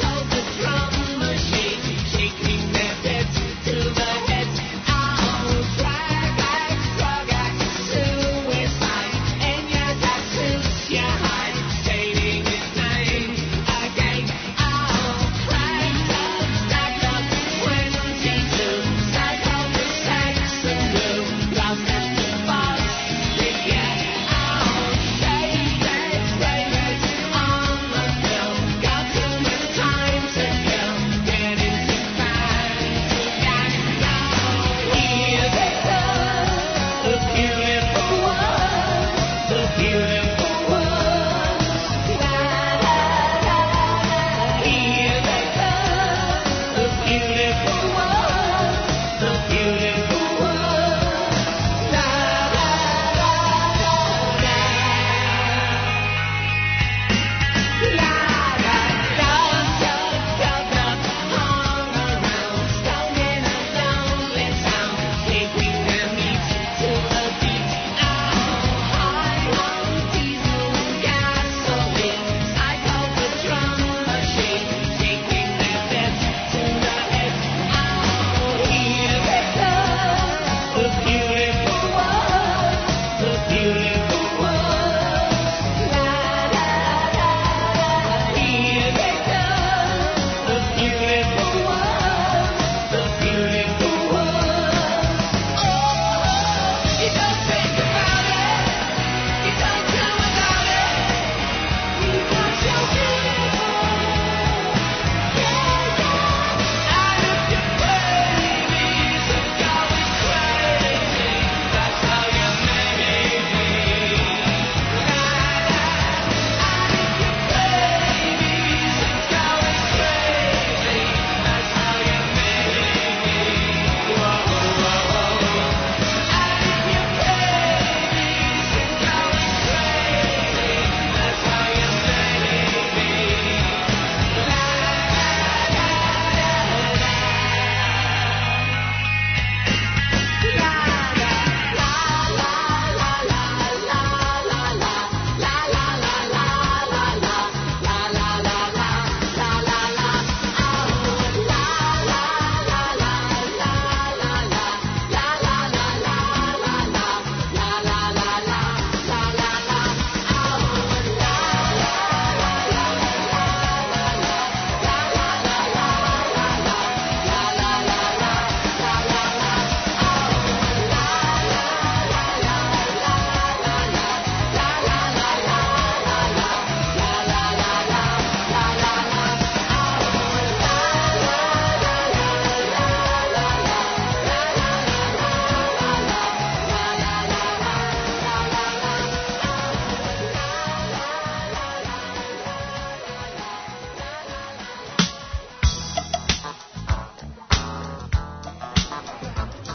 E: Take me there, to the head.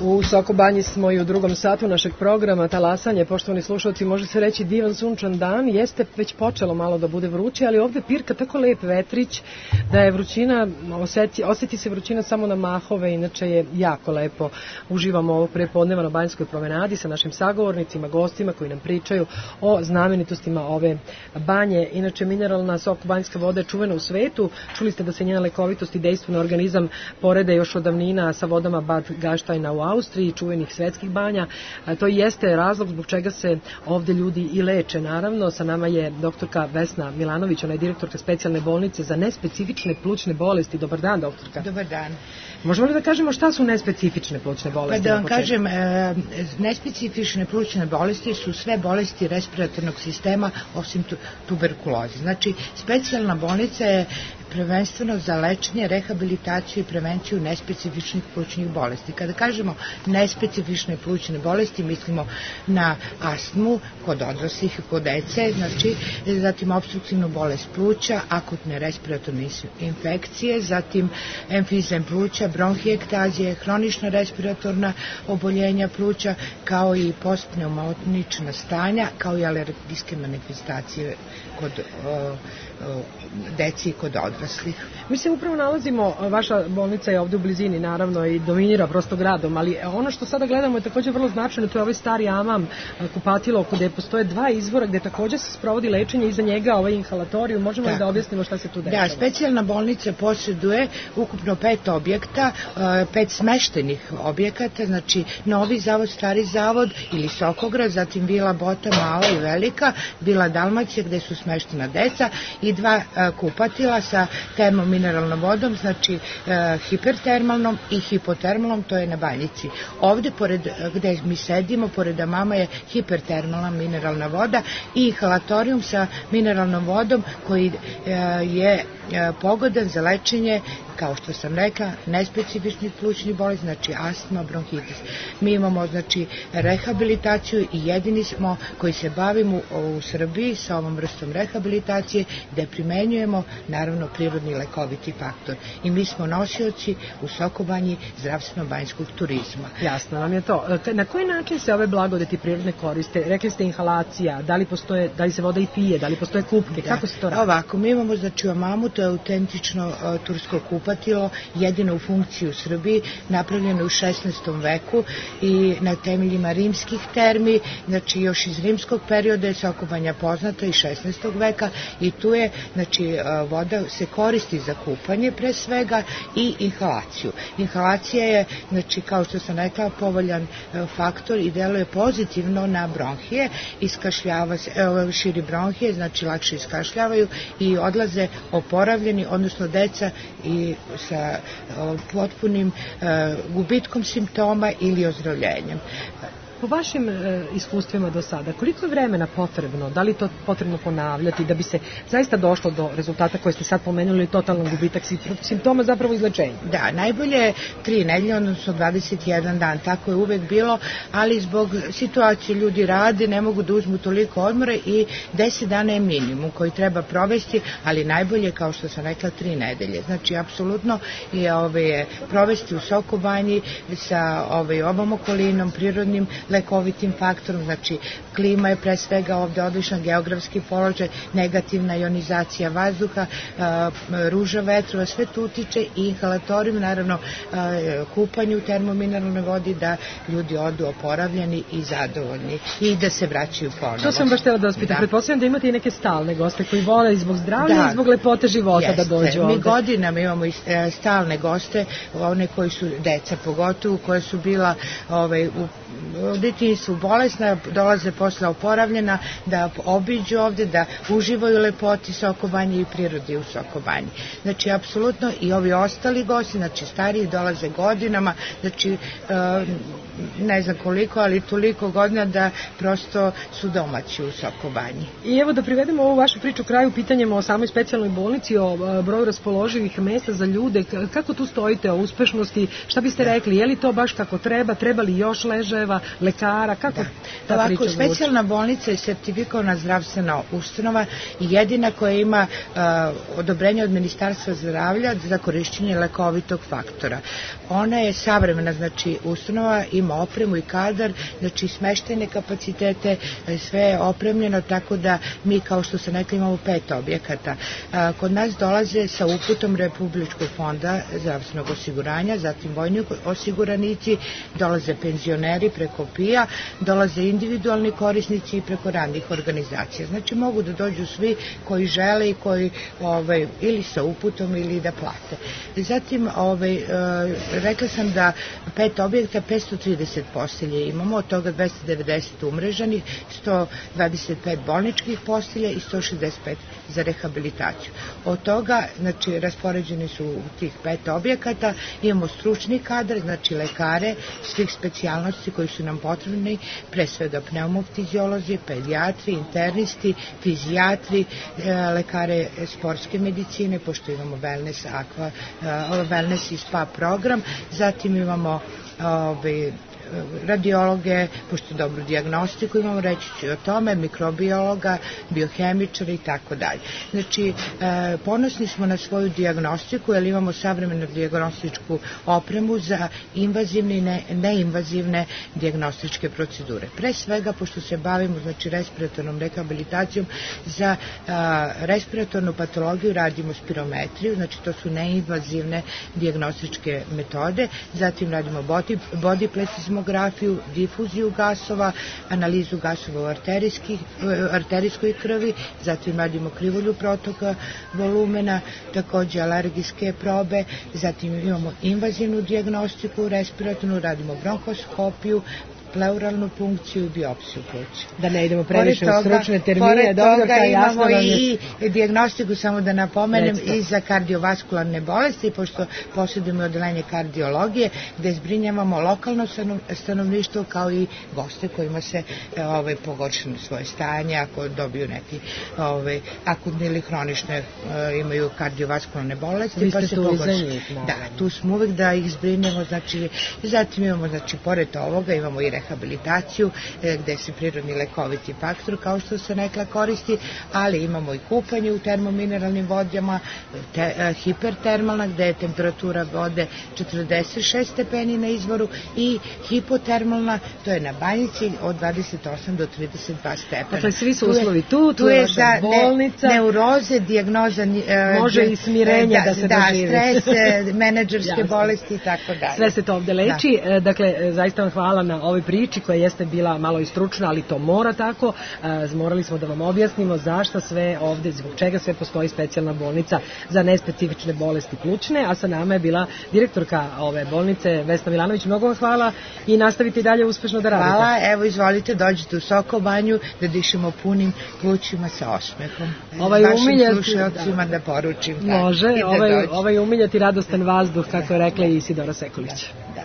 D: U Soko Banji smo i u drugom satu našeg programa Talasanje. Poštovani slušalci, može se reći divan sunčan dan. Jeste već počelo malo da bude vruće, ali ovde pirka tako lep vetrić da je vrućina, osjeti se vrućina samo na mahove, inače je jako lepo. Uživamo ovo prepodneva na Banjskoj promenadi sa našim sagovornicima, gostima koji nam pričaju o znamenitostima ove banje. Inače, mineralna sokobanjska voda je čuvena u svetu. Čuli ste da se njena lekovitost i dejstvo na organizam porede još od davnina sa vodama Bad Gaštajna u Austriji, čuvenih svetskih banja. To jeste razlog zbog čega se ovde ljudi i leče, naravno. Sa nama je doktorka Vesna Milanović, ona je direktorka specijalne bolnice za nespecifične plućne bolesti. Dobar dan, doktorka.
L: Dobar dan.
D: Možemo li da kažemo šta su nespecifične plućne bolesti?
L: Pa da vam kažem, nespecifične plućne bolesti su sve bolesti respiratornog sistema osim tuberkuloze. Znači, specijalna bolnica je prvenstveno za lečenje, rehabilitaciju i prevenciju nespecifičnih plućnih bolesti. Kada kažemo nespecifične plućne bolesti, mislimo na astmu kod odraslih i kod dece, znači, zatim opstruktivnu bolest pluća, akutne respiratorne infekcije, zatim emfizem pluća, bronhijektazije, hronična respiratorna oboljenja pluća, kao i postpneumonična stanja, kao i alergijske manifestacije kod deci i kod odraslih.
D: Mi se upravo nalazimo, vaša bolnica je ovde u blizini naravno i dominira prosto gradom, ali ono što sada gledamo je takođe vrlo značajno, to je ovaj stari amam kupatilo gde postoje dva izvora gde takođe se sprovodi lečenje, iza njega ovaj inhalatoriju. Možemo li da objasnimo šta se tu dešava?
L: Da, specijalna bolnica posjeduje ukupno 5 objekta, 5 smeštenih objekata, znači Novi Zavod, Stari Zavod ili Sokograd, zatim Vila Bota, Mala i Velika, Vila Dalmacija gde su smeštena deca i 2 kupatila sa termomineralnom vodom, znači hipertermalnom i hipotermalnom, to je na Banjici. Ovde, gde mi sedimo, pored amama je hipertermalna mineralna voda i inhalatorijum sa mineralnom vodom koji je pogodan za lečenje, kao što sam rekla, nespecifičnih plućnih bolesti, znači astma, bronhitis. Mi imamo, znači, rehabilitaciju i jedini smo koji se bavimo u Srbiji sa ovom vrstom rehabilitacije, gde primenjujemo, naravno, prirodni lekoviti faktor. I mi smo nosioci u Soko Banji zdravstveno-banjskog turizma.
D: Jasno nam je to. Na koji način se ove blagodeti prirodne koriste? Rekli ste inhalacija, da li se voda i pije, da li postoje kupke, kako se to radi?
L: Ovako, mi imamo, znači, u amamu, to je autentično tursko kupatilo, jedino u funkciji u Srbiji, napravljeno u 16. veku i na temeljima rimskih termi, znači još iz rimskog perioda je Soko Banja poznata i 16. veka i tu je, znači, voda se koristi za kupanje pre svega i inhalaciju. Inhalacija je, znači, kao što sam rekla, povoljan faktor i deluje pozitivno na bronhije, iskašljava se, širi bronhije, znači lakše iskašljavaju i odlaze oporavljeni, odnosno deca i sa potpunim gubitkom simptoma ili ozdravljenjem.
D: Po vašim iskustvima do sada, koliko je vremena potrebno, da li to potrebno ponavljati da bi se zaista došlo do rezultata koje ste sad pomenuli, totalan gubitak simptoma, zapravo izlečenja?
L: Da, najbolje je 3 nedelje, odnosno 21 dan, tako je uvek bilo, ali zbog situacije ljudi rade, ne mogu da uzmu toliko odmore i 10 dana je minimum koji treba provesti, ali najbolje, kao što sam rekla, 3 nedelje. Znači, apsolutno je provesti u Soko Banji sa ovom okolinom, prirodnim lekovitim faktorom, znači klima je pre svega ovde odličan, geografski položaj, negativna ionizacija vazduha, ruža vetrova, sve tu utiče i inhalatorijum, naravno kupanje u termomineralnoj vodi da ljudi odu oporavljeni i zadovoljni i da se vraćaju ponovo.
D: To sam baš htjela da vas pitam. Pretpostavljam da imate i neke stalne goste koji vole i zbog zdravlja i zbog lepote života da dođu ovde.
L: Mi godinama imamo i stalne goste, one koji su deca pogotovo, koje su bila u detinjstvu bolesna, dolaze posle oporavljena, da obiđu ovde, da uživaju lepoti Soko Banje i prirodi u Soko Banji. Znači, apsolutno i ovi ostali gosti, znači stariji dolaze godinama, znači ne znam koliko, ali toliko godina da prosto su domaći u Soko Banji.
D: I evo da privedemo ovu vašu priču kraju pitanjem o samoj specijalnoj bolnici, o broju raspoloživih mesta za ljude. Kako tu stojite o uspešnosti? Šta biste rekli? Je li to baš kako treba? Treba li još ležajeva? slučajeva, lekara, kako ta
L: Ovako,
D: priča zvuči?
L: specijalna bolnica je sertifikovana zdravstvena ustanova i jedina koja ima odobrenje od Ministarstva zdravlja za korišćenje lekovitog faktora. Ona je savremena, znači, ustanova, ima opremu i kadar, znači smeštajne kapacitete, sve je opremljeno, tako da mi, kao što sam rekla, imamo 5 objekata. Kod nas dolaze sa uputom Republičkog fonda zdravstvenog osiguranja, zatim vojni osiguranici, dolaze penzioneri preko PIA, dolaze individualni korisnici i preko radnih organizacija. Znači, mogu da dođu svi koji žele i koji ili sa uputom ili da plate. Zatim, rekla sam da 5 objekta, 530 postelje imamo, od toga 290 umrežanih, 125 bolničkih postelja i 165 za rehabilitaciju. Od toga, znači, raspoređeni su u tih 5 objekata, imamo stručni kadar, znači lekare svih specijalnosti koji su nam potrebni, pre svega pneumofiziolozi, pedijatri, internisti, fizijatri, lekare sportske medicine, pošto imamo wellness i spa program, zatim imamo radiologe, pošto dobru dijagnostiku imamo, reći ću o tome, mikrobiologa, biohemičara i tako dalje. Znači, ponosni smo na svoju dijagnostiku, jer imamo savremenu dijagnostičku opremu za invazivne i neinvazivne dijagnostičke procedure. Pre svega, pošto se bavimo, znači, respiratornom rehabilitacijom, za respiratornu patologiju radimo spirometriju, znači to su neinvazivne dijagnostičke metode, zatim radimo body plethysmografiju, difuziju gasova, analizu gasova u arterijskoj krvi, zatim radimo krivulju protoka volumena, takođe alergijske probe, zatim imamo invazivnu dijagnostiku respiratornu, radimo bronhoskopiju, pleuralnu punkciju i biopsiju pluća.
D: Da ne idemo previše u stručne termine.
L: Pored toga imamo i dijagnostiku, samo da napomenem, i za kardiovaskularne bolesti, pošto posjedujemo odeljenje kardiologije, gde zbrinjavamo lokalno stanovništvo kao i goste kojima se pogoršano svoje stanje, ako dobiju neki akutne ili hronične, imaju kardiovaskularne bolesti.
D: Vi ste tu iza njih.
L: Da, tu smo uvek da ih zbrinjamo, znači, zatim imamo, znači, pored ovoga imamo i rehabilitaciju, gde se prirodni lekoviti faktor, kao što se rekla, koristi, ali imamo i kupanje u termomineralnim vodama, hipertermalna, gde je temperatura vode 46 stepeni na izvoru, i hipotermalna, to je na banjici od 28 do 32 stepena.
D: Dakle, svi su uslovi tu je vaša bolnica.
L: Neuroze, dijagnoza,
D: može i smirenje da se doživi.
L: Da, stres, menadžerske bolesti i tako dalje.
D: Sve se to ovde leči. Dakle, zaista vam hvala na ovoj priči koja jeste bila malo i stručna, ali to mora tako. Morali smo da vam objasnimo zašto sve ovde, zbog čega sve postoji specijalna bolnica za nespecifične bolesti plućne, a sa nama je bila direktorka ove bolnice Vesna Milanović. Mnogo vam hvala i nastavite i dalje uspešno da radite.
L: Hvala, evo izvolite, dođite u Sokobanju da dišemo punim plućima sa osmehom. Vašim slušalcima da poručim.
D: Može, ovaj umiljati radostan vazduh, kako je rekla i Isidora Sekulić.
L: Da.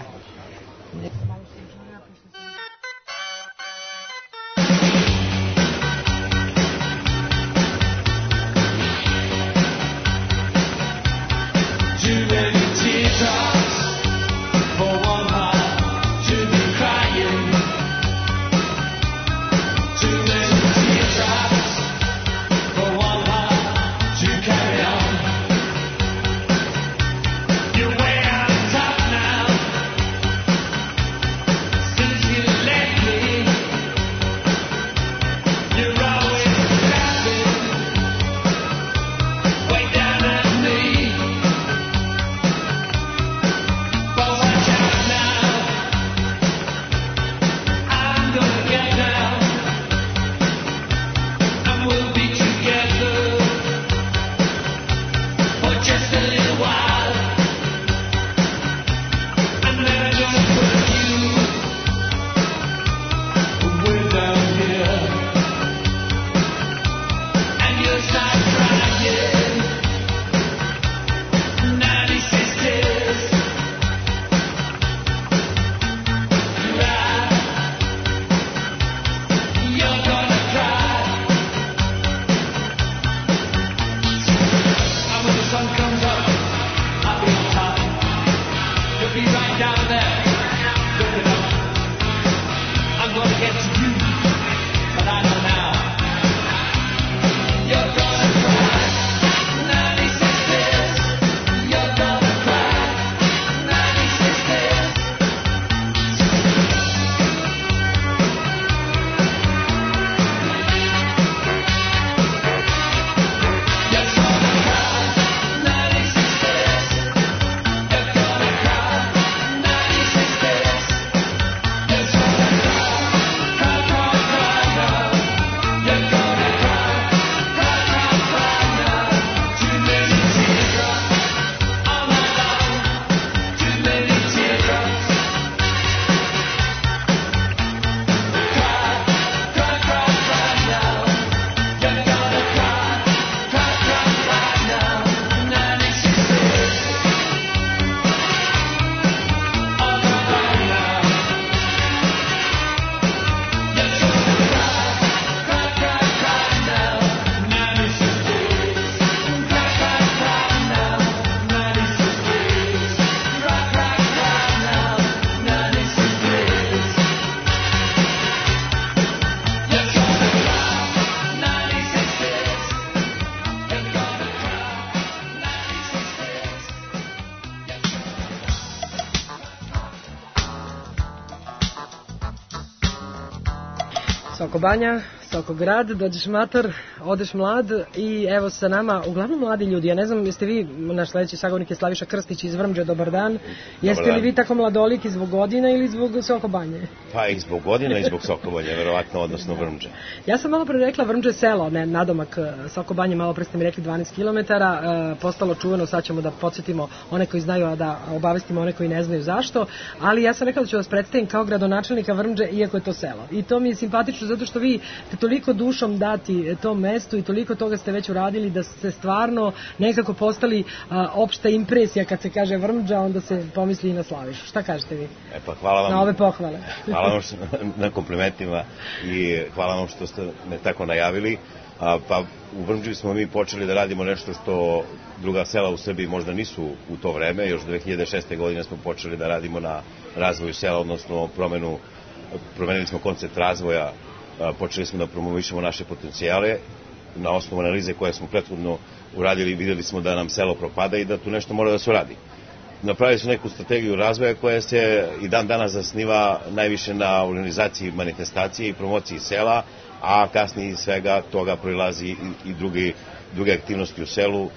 D: Sokobanja, Sokograd, dođeš mator, odeš mlad i evo sa nama uglavnom mladi ljudi. Ja ne znam, jeste vi, naš sledeći sagovornik je Slaviša Krstić iz Vrmđe, dobar dan. Jeste li vi tako mladoliki zbog godina ili zbog Sokobanje?
M: Pa i zbog godina i zbog Sokobanje, verovatno, odnosno Vrmđe.
D: Ja sam malo pre rekla Vrmđe selo, ne nadomak Sokobanje, malo pre ste mi rekli 12 km, postalo čuveno, sad ćemo da podsjetimo one koji znaju, a da obavestimo one koji ne znaju zašto, ali ja sam rekla da ću vas predstaviti kao gradonačelnika Vrmđe, iako je to selo. I to mi je simpatično zato što vi ste toliko dušom dati tom mestu i toliko toga ste već uradili da ste stvarno nekako postali opšta impresija kad se kaže Vrmđa, onda se pomisli i na Slavišu. Šta kažete vi?
M: Pa hvala vam.
D: Na ove pohvale.
M: Hvala vam na komplimentima i hvala vam što ste me tako najavili. Pa u Vrmđi smo mi počeli da radimo nešto što druga sela u Srbiji možda nisu u to vreme. Još 2006. godine smo počeli da radimo na razvoju sela, odnosno promenili smo koncept razvoja, počeli smo da promovišemo naše potencijale. Na osnovu analize koje smo prethodno uradili, videli smo da nam selo propada i da tu nešto mora da se uradi. Napravili su neku strategiju razvoja koja se i dan danas zasniva najviše na organizaciji manifestacije i promociji sela, a kasnije iz svega toga proilazi i druge aktivnosti u selu.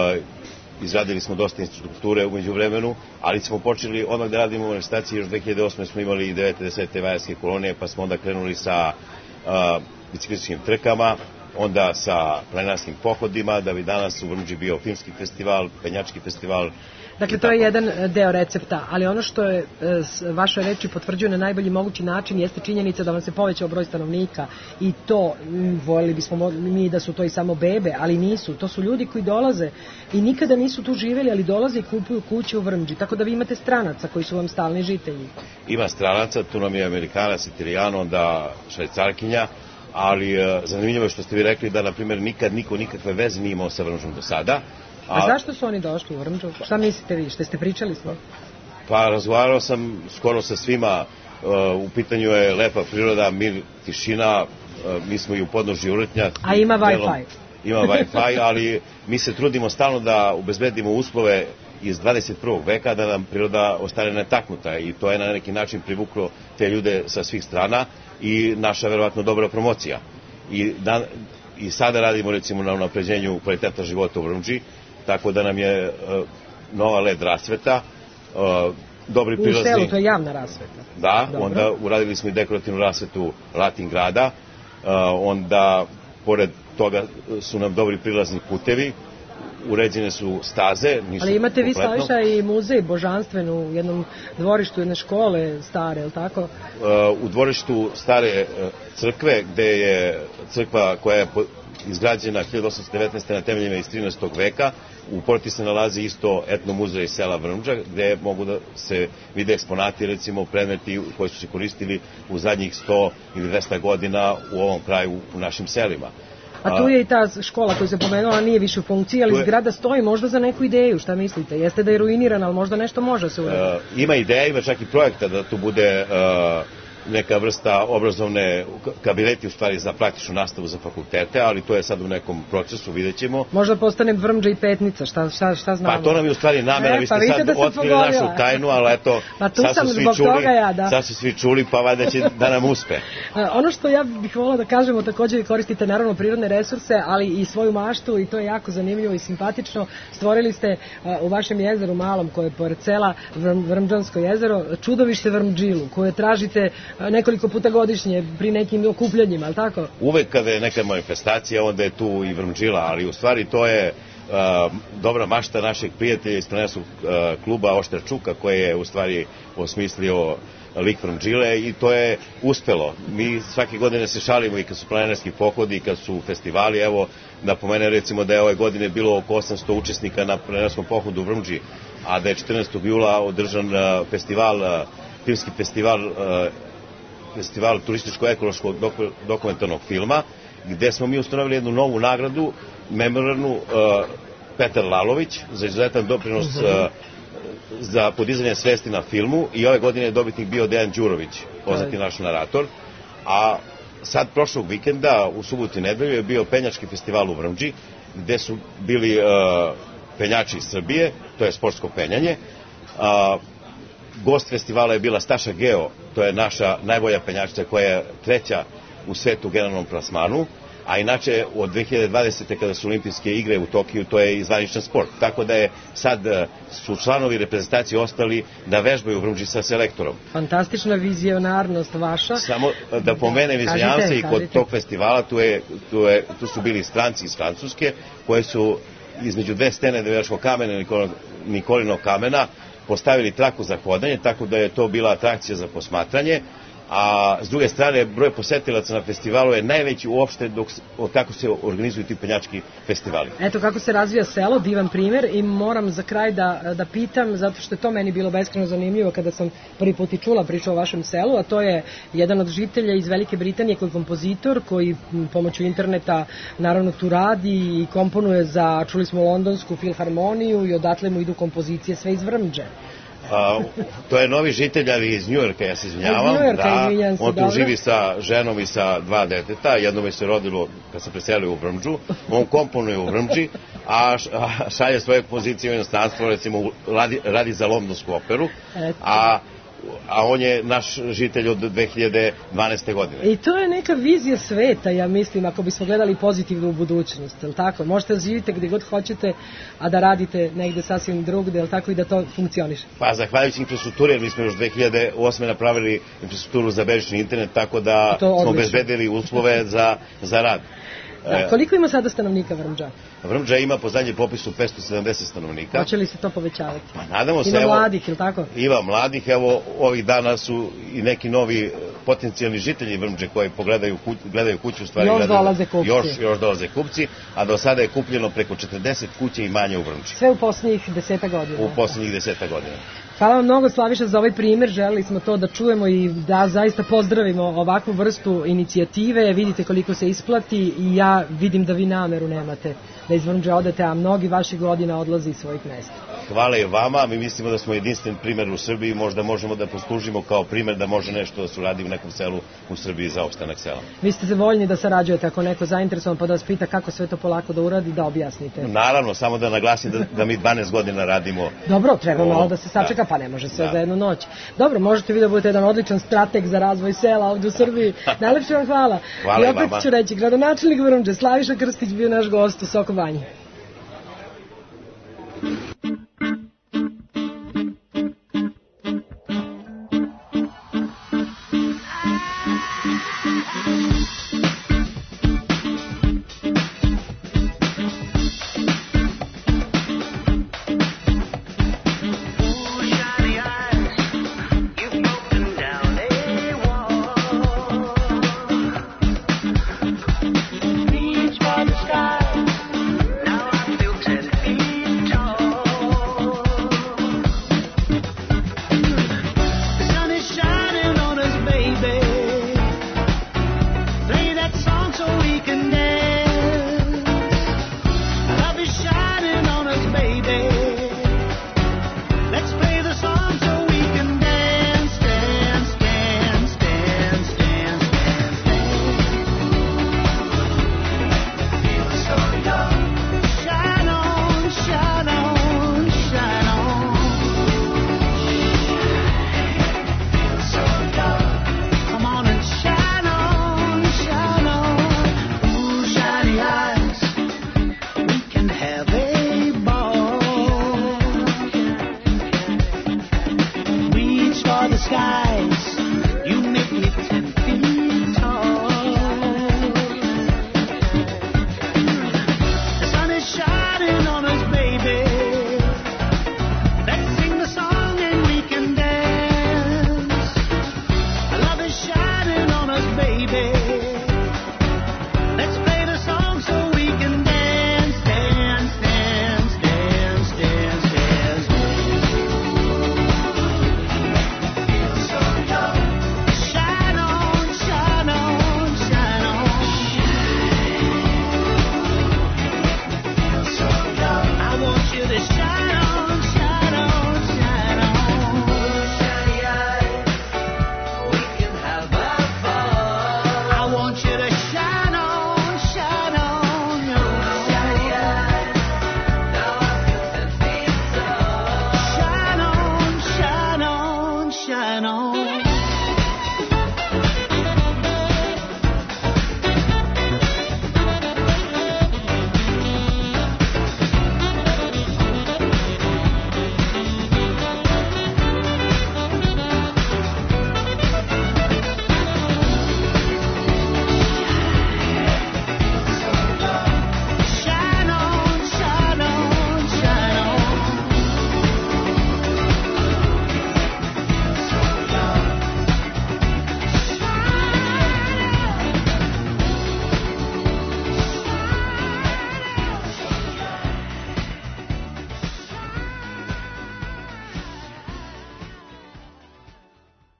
M: Izradili smo dosta infrastrukture umeđu vremenu, ali smo počeli odmah da radimo manifestacije. Još 2008. smo imali i 9. 10. vajarske kolonije, pa smo onda krenuli sa biciklističkim trkama, onda sa planinarskim pohodima, da bi danas u Vrmđi bio filmski festival, penjački festival.
D: Dakle, to je jedan deo recepta, ali ono što je vaše reči potvrđuje na najbolji mogući način jeste činjenica da vam se povećao broj stanovnika i to, voljeli bismo mi da su to i samo bebe, ali nisu, to su ljudi koji dolaze i nikada nisu tu živeli, ali dolaze i kupuju kuće u Vrmđi, tako da vi imate stranaca koji su vam stalni žitelji.
M: Ima stranaca, tu nam je Amerikanac, Italijano, onda Švajcarkinja, ali zanimljivo je što ste vi rekli da, na primjer, nikad niko nikakve veze nije imao sa Vrmđom do sada.
D: A zašto su oni došli u Vrmđu? Šta mislite vi? Što ste pričali s njim?
M: Pa razgovarao sam skoro sa svima. U pitanju je lepa priroda, mir, tišina. Mi smo i u podnožju Vrtnja.
D: A ima Wi-Fi?
M: Ima Wi-Fi, ali mi se trudimo stalno da obezbedimo uslove iz 21. veka da nam priroda ostane netaknuta i to je na neki način privuklo te ljude sa svih strana i naša verovatno dobra promocija. I sada radimo recimo na unapređenju kvaliteta života u Vrmđi, tako da nam je nova LED rasveta, dobri prilazni...
D: U selu, to je javna rasveta.
M: Da, dobro. Onda uradili smo i dekorativnu rasvetu Latin grada, onda pored toga su nam dobri prilazni putevi, uređene su staze, nisu
D: ali imate
M: kompletno.
D: Vi, Slaviša, i muzej božanstvenu u jednom dvorištu jedne škole stare, je li tako?
M: U dvorištu stare crkve, gde je crkva koja je izgrađena 1819. na temeljima iz 13. veka. U porti se nalazi isto etnomuzej sela Vrmđa, gde mogu da se vide eksponati, recimo predmeti koji su se koristili u zadnjih 100 ili 200 godina u ovom kraju, u našim selima.
D: A tu je i ta škola koju se pomenula, nije više u funkciji, ali zgrada stoji možda za neku ideju, šta mislite? Jeste da je ruinirana, ali možda nešto može se uraditi?
M: Ima ideja, ima čak i projekta da tu bude neka vrsta obrazovne kabineti u stvari za praktičnu nastavu za fakultete, ali to je sad u nekom procesu, vidjet ćemo.
D: Možda postane Vrmđa i Petnica, šta znamo?
M: Pa to nam je u stvari namera, vi ste sad otkrili našu tajnu, ali eto, sad su svi čuli, pa valjda će da nam uspe.
D: Ono što ja bih volila da kažemo, također vi koristite naravno prirodne resurse, ali i svoju maštu i to je jako zanimljivo i simpatično. Stvorili ste u vašem jezeru malom, koje je pored sela Vrmđansko jezero, čudovište Vrmđilu, koje tražite nekoliko puta godišnje pri nekim okupljanjima, ali tako?
M: Uvek kada je neka manifestacija, onda je tu i Vrmđila, ali u stvari to je dobra mašta našeg prijatelja iz planinarskog kluba Oštar Čuka, koji je u stvari osmislio lik Vrmđile i to je uspelo. Mi svake godine se šalimo i kad su planinarski pohodi i kad su festivali. Evo, napomene recimo da je ove godine bilo oko 800 učesnika na planinarskom pohodu u Vrmđi, a da je 14. jula održan festival, filmski festival turističko-ekološkog dokumentarnog filma, gde smo mi ustanovili jednu novu nagradu, memorarnu, Petar Lalović, za izuzetan doprinos za podizanje svesti na filmu, i ove godine je dobitnik bio Dejan Đurović, poznati naš narator, a sad prošlog vikenda, u subotu i nedelju, je bio penjački festival u Vrmđi, gde su bili penjači iz Srbije, to je sportsko penjanje. Gost festivala je bila Staša Geo, to je naša najbolja penjačica koja je treća u svetu generalnom plasmanu, a inače od 2020. kada su olimpijske igre u Tokiju, to je zvaničan sport. Tako da je sad su članovi reprezentacije ostali da vežbaju u Vrumđi sa selektorom.
D: Fantastična vizionarnost vaša.
M: Samo da pomenem, izvinjavam se, i kod tog festivala tu su bili stranci iz Francuske, koje su između dve stene Devejačkog kamena i Nikolinog kamena postavili traku za hodanje, tako da je to bila atrakcija za posmatranje. A s druge strane, broj posetilaca na festivalu je najveći uopšte od kako se organizuju ti penjački festivali.
D: Eto kako se razvija selo, divan primjer, i moram za kraj da pitam, zato što je to meni bilo beskrajno zanimljivo kada sam prvi put i čula priču o vašem selu, a to je jedan od žitelja iz Velike Britanije koji je kompozitor, koji pomoću interneta naravno tu radi i komponuje za, čuli smo, Londonsku filharmoniju, i odatle mu idu kompozicije sve iz Vrmđe.
M: To je novi žitelj, ali iz Njujorka, ja se izvinjavam. On tu živi sa ženom i sa 2 deteta, jedno mi se rodilo kad se preselio u Vrmđu, on komponuje u Vrmđi, a šalje svoje pozicije u inostranstvo, recimo radi za Londonsku operu, a on je naš žitelj od 2012. godine.
D: I to je neka vizija sveta, ja mislim, ako bismo gledali pozitivno u budućnost, je li tako? Možete da živite gdje god hoćete, a da radite negde sasvim drugde, je li tako, i da to funkcioniše?
M: Pa, zahvaljujući infrastrukturi, jer mi smo još 2008. napravili infrastrukturu za bežični internet, tako da smo obezbedili uslove za rad.
D: Koliko ima sada stanovnika Vrmđa?
M: Vrmđa ima po zadnjem popisu 570 stanovnika.
D: Hoće li se to povećavati?
M: Pa nadamo se.
D: Ima mladih, ili tako?
M: Ima mladih, evo ovih dana su i neki novi potencijalni žitelji Vrmđe koji gledaju kuću, u stvari
D: još dolaze kupci.
M: Još dolaze kupci, a do sada je kupljeno preko 40 kuće i manje u Vrmđi.
D: Sve u posljednjih 10 godina.
M: U posljednjih 10 godina.
D: Hvala vam mnogo, Slaviša, za ovaj primjer. Želeli smo to da čujemo i da zaista pozdravimo ovakvu vrstu inicijative. Vidite koliko se isplati i ja vidim da vi nameru nemate da iz Vrmđe odete, a mnogi vaših godina odlaze iz svojih mesta.
M: Hvala i vama, mi mislimo da smo jedinstven primjer u Srbiji, možda možemo da poslužimo kao primjer da može nešto da se uradi u nekom selu u Srbiji za opstanak sela.
D: Vi ste voljni da sarađujete, ako neko zainteresovan pa da vas pita kako sve to polako da uradi, da objasnite.
M: Naravno, samo da naglasim da mi 12 godina radimo.
D: Dobro, treba malo da se sačeka, pa ne može sve za jednu noć. Dobro, možete vi da budete jedan odličan strateg za razvoj sela ovdje u Srbiji. Najlepše vam hvala.
M: Hvala
D: i opet ću reći, gradonačelnik Vrmđe, Slaviša Krstić, bio naš gost u Soko Banji.
E: Now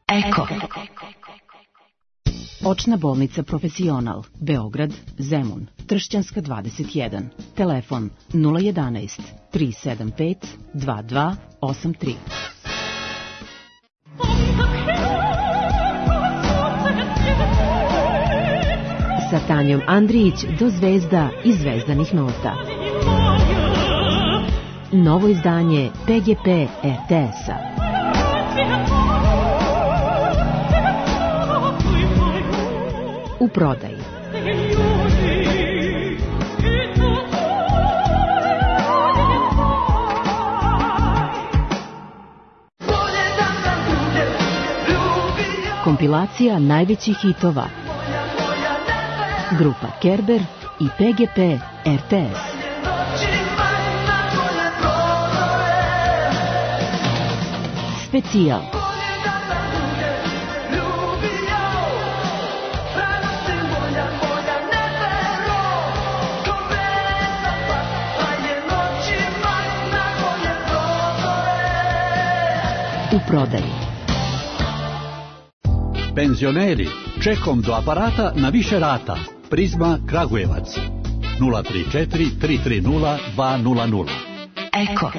B: Eko.
N: Očna bolnica Profesional, Beograd, Zemun, Tršćanska 21, telefon 011 375 2283. Sa Tanjom Andrijić do zvezda i zvezdanih nota. Novo izdanje PGP RTS-a. U prodaji. Kompilacija najvećih hitova. Grupa Kerber i PGP RTS. Specijal. U prodaji.
H: Penzioneri, čekom do aparata na više rata. Prizma Kragujevac 034 330 200.
B: Eko.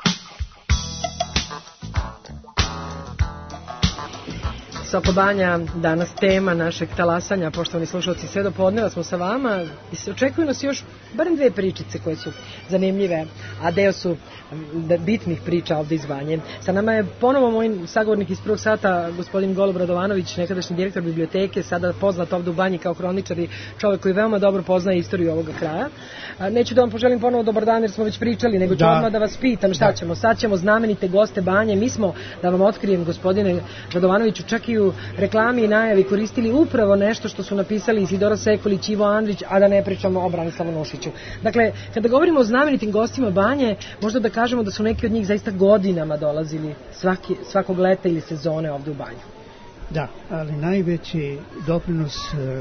D: Sokobanja, danas tema našeg talasanja, poštovani slušalci, sve do podneva smo sa vama i očekuju nas još barem dve pričice koje su zanimljive, a deo su bitnih priča ovde iz Banje. Sa nama je ponovo moj sagovornik iz prvog sata, gospodin Golob Radovanović, nekadašnji direktor biblioteke, sada poznat ovde u Banji kao hroničar i čovjek koji veoma dobro poznaje istoriju ovoga kraja. Neću da vam poželim ponovo dobar dan jer smo već pričali, nego ću odmah da vas pitam šta ćemo. Sad ćemo znamenite goste Banje. Mi smo, da vam otkrijem, gospodine Radovanoviću, čak i u reklami i najavi koristili upravo nešto što su napisali Isidora Sekulić, Ivo Andrić, a da ne pričamo o Branislavu Nušiću. Dakle, kada govorimo o znamenitim gostima Banje, možda da kažemo da su neki od njih zaista godinama dolazili svakog leta ili sezone ovde u Banju.
G: Da, ali najveći doprinos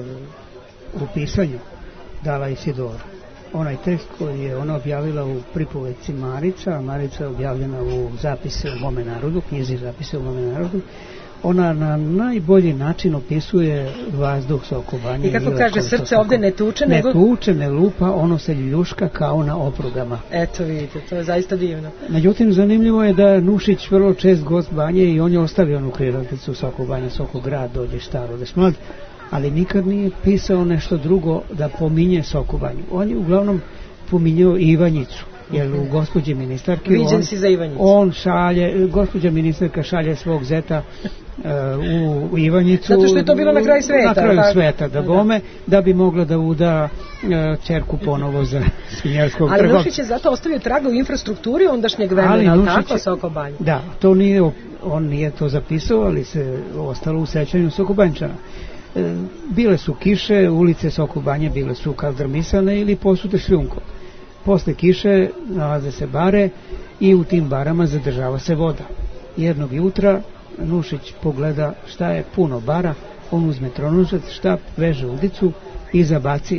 G: u pisanju dala Isidora. Onaj tekst koji je ona objavila u pripovetci Marica, a Marica je objavljena u Zapise u mome narodu, knjizi Zapise u mome narodu, ona na najbolji način opisuje vazduh Sokobanje.
D: I kako kaže, srce ovde ne tuče,
G: nego... Ne tuče, ne lupa, ono se ljuška kao na oprugama.
D: Eto vidite, to je zaista divno.
G: Međutim, zanimljivo je da Nušić vrlo čest gost Banje i on je ostavio onu krilatica Sokobanje, Sokograd, dođeš star, odeš mlad, ali nikad nije pisao nešto drugo da pominje Sokobanju. On je uglavnom pominjao Ivanjicu. Jer u gospođi ministarki on šalje, gospođa ministarka šalje svog zeta u Ivanjicu,
D: zato što je to bilo na kraju sveta,
G: na kraju sveta da bome, da bi mogla da uda ćerku ponovo za svinjarskog trgovca.
D: Ali Nušić je zato ostavio traga u infrastrukturi ondašnjeg vremena, ali tako, Sokobanje?
G: Da, to nije, on nije to zapisao, ali se ostalo u sećanju Sokobanjčana. Bile su kiše, ulice Sokobanje bile su kaldrmisane ili posute šljunkom. Posle kiše nalaze se bare i u tim barama zadržava se voda. Jednog jutra Nušić pogleda šta je puno bara, on uzme tronušac, štap, veže udicu i zabaci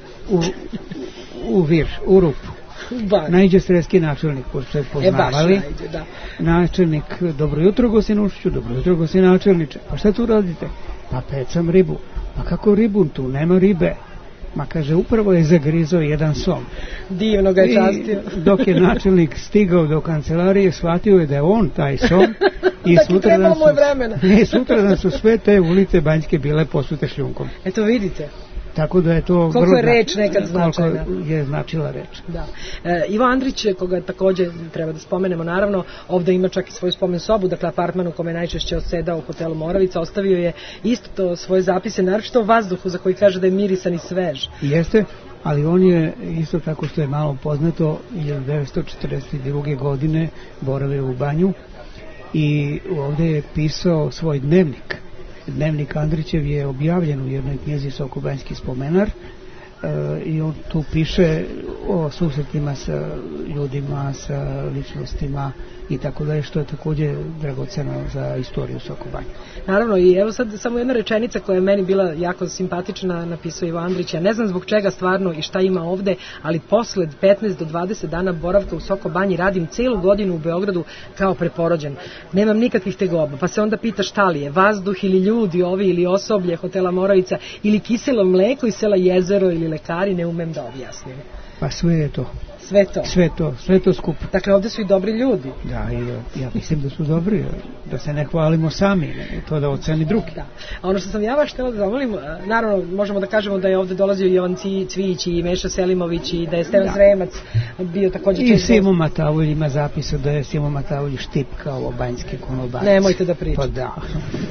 G: u vir, u rupu. Naiđe sredski načelnik, pošto se poznavali. Načelnik, dobro jutro gosti Nušiću, dobro jutro gosti načelniče. Pa šta tu radite? Pa pecam ribu. Pa kako ribu, tu nema ribe. Ma kaže, upravo je zagrizao jedan som.
D: Divno ga je častio.
G: Dok je načelnik stigao do kancelarije, shvatio je da je on taj som. I sutradan su sve te ulice Banjske bile posute šljunkom.
D: Eto vidite.
G: Tako da je to
D: koliko je reč nekad značajna.
G: Koliko je značila reč.
D: Da. Ivo Andrić, koga takođe treba da spomenemo, naravno, ovde ima čak i svoju spomen sobu, dakle apartman u kome najčešće odsedao u hotelu Moravica, ostavio je isto to svoje zapise, naročito o vazduhu za koji kaže da je mirisan i svež.
G: Jeste, ali on je isto tako što je malo poznato 1942. godine boravio u Banju i ovde je pisao svoj dnevnik. Dnevnik Andrićev je objavljen u jednoj knjizi Sokobanjski spomenar, i on tu piše o susretima sa ljudima, sa ličnostima i tako dalje, što je takođe dragoceno za istoriju Soko Banje.
D: Naravno, i evo sad samo jedna rečenica koja je meni bila jako simpatična, napisao Ivo Andrić. Ja ne znam zbog čega stvarno i šta ima ovde, ali posle 15 do 20 dana boravka u Soko Banji radim celu godinu u Beogradu kao preporođen. Nemam nikakvih tegoba, pa se onda pita šta li je, vazduh ili ljudi ovi ili osoblje hotela Moravica ili kiselo mleko iz sela Jezero ili lekari, ne umem da objasnim.
G: Pa sve je to.
D: Sve to?
G: Sve to skupo.
D: Dakle, ovde su i dobri ljudi.
G: Da, i ja mislim da su dobri, da se ne hvalimo sami, to da oceni drugi.
D: Da. A ono što sam ja vas htjela da zamolim, naravno, možemo da kažemo da je ovde dolazio Jovan Cvijić i Meša Selimović i da je Stevan Sremac bio također...
G: I Simo Matavulj ima zapisa da je Simo Matavulj štip kao banjski konobac.
D: Nemojte da pričate.
G: Pa da.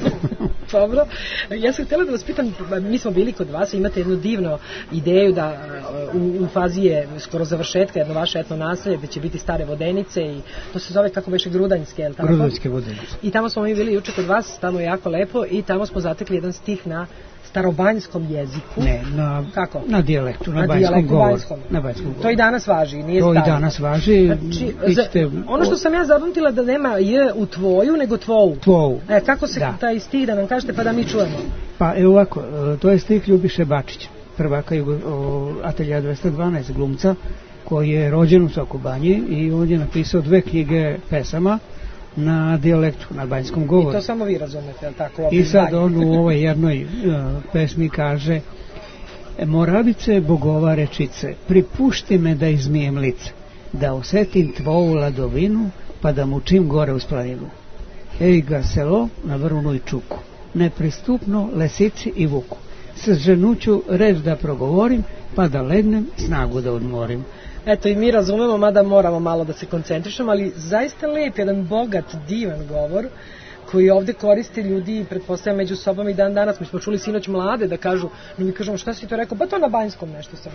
D: Dobro. Ja sam htjela da vas pitam, mi smo bili kod vas, imate jednu divnu ideju da u fazi je skoro završetka jedno vaše etno naselje gde će biti stare vodenice i to se zove kako beše Grudanjske, je li tako?
G: Grudanjske vodenice.
D: I tamo smo mi bili juče kod vas, tamo je jako lepo i tamo smo zatekli jedan stih na starobanjskom jeziku.
G: Ne,
D: kako?
G: Na dijalektu, na banjskom govoru. Na banjskom govoru.
D: To i danas važi, nije staro.
G: To i danas važi.
D: Znači, ono što sam ja zapamtila da nema je u tvoju, nego tvoju.
G: Tvoju.
D: Kako se taj stih da nam kažete pa da mi čujemo?
G: Pa ovako, to je stih Ljubiše Bačića, prvaka Atelja 212 glumca, koji je rođen u Soko Banji i on je napisao 2 knjige pesama na dijalektu, na banjskom govoru.
D: I to samo vi razumete, je li tako?
G: I sad on u ovoj jednoj pesmi kaže: Moravice, bogova rečice, pripušti me da izmijem lice, da osetim tvoju ladovinu, pa da mučim gore uz planinu. Ej ga selo na vrunu i čuku, nepristupno lesici i vuku, s ženuću reč da progovorim, pa da legnem snagu da odmorim.
D: Eto, i mi razumemo, mada moramo malo da se koncentrišemo, ali zaista lep, jedan bogat, divan govor koji ovde koriste ljudi, pretpostavljam, među sobom i dan danas. Mi smo čuli sinoć mlade da kažu, no mi kažemo šta si to rekao, pa to na banjskom nešto sam.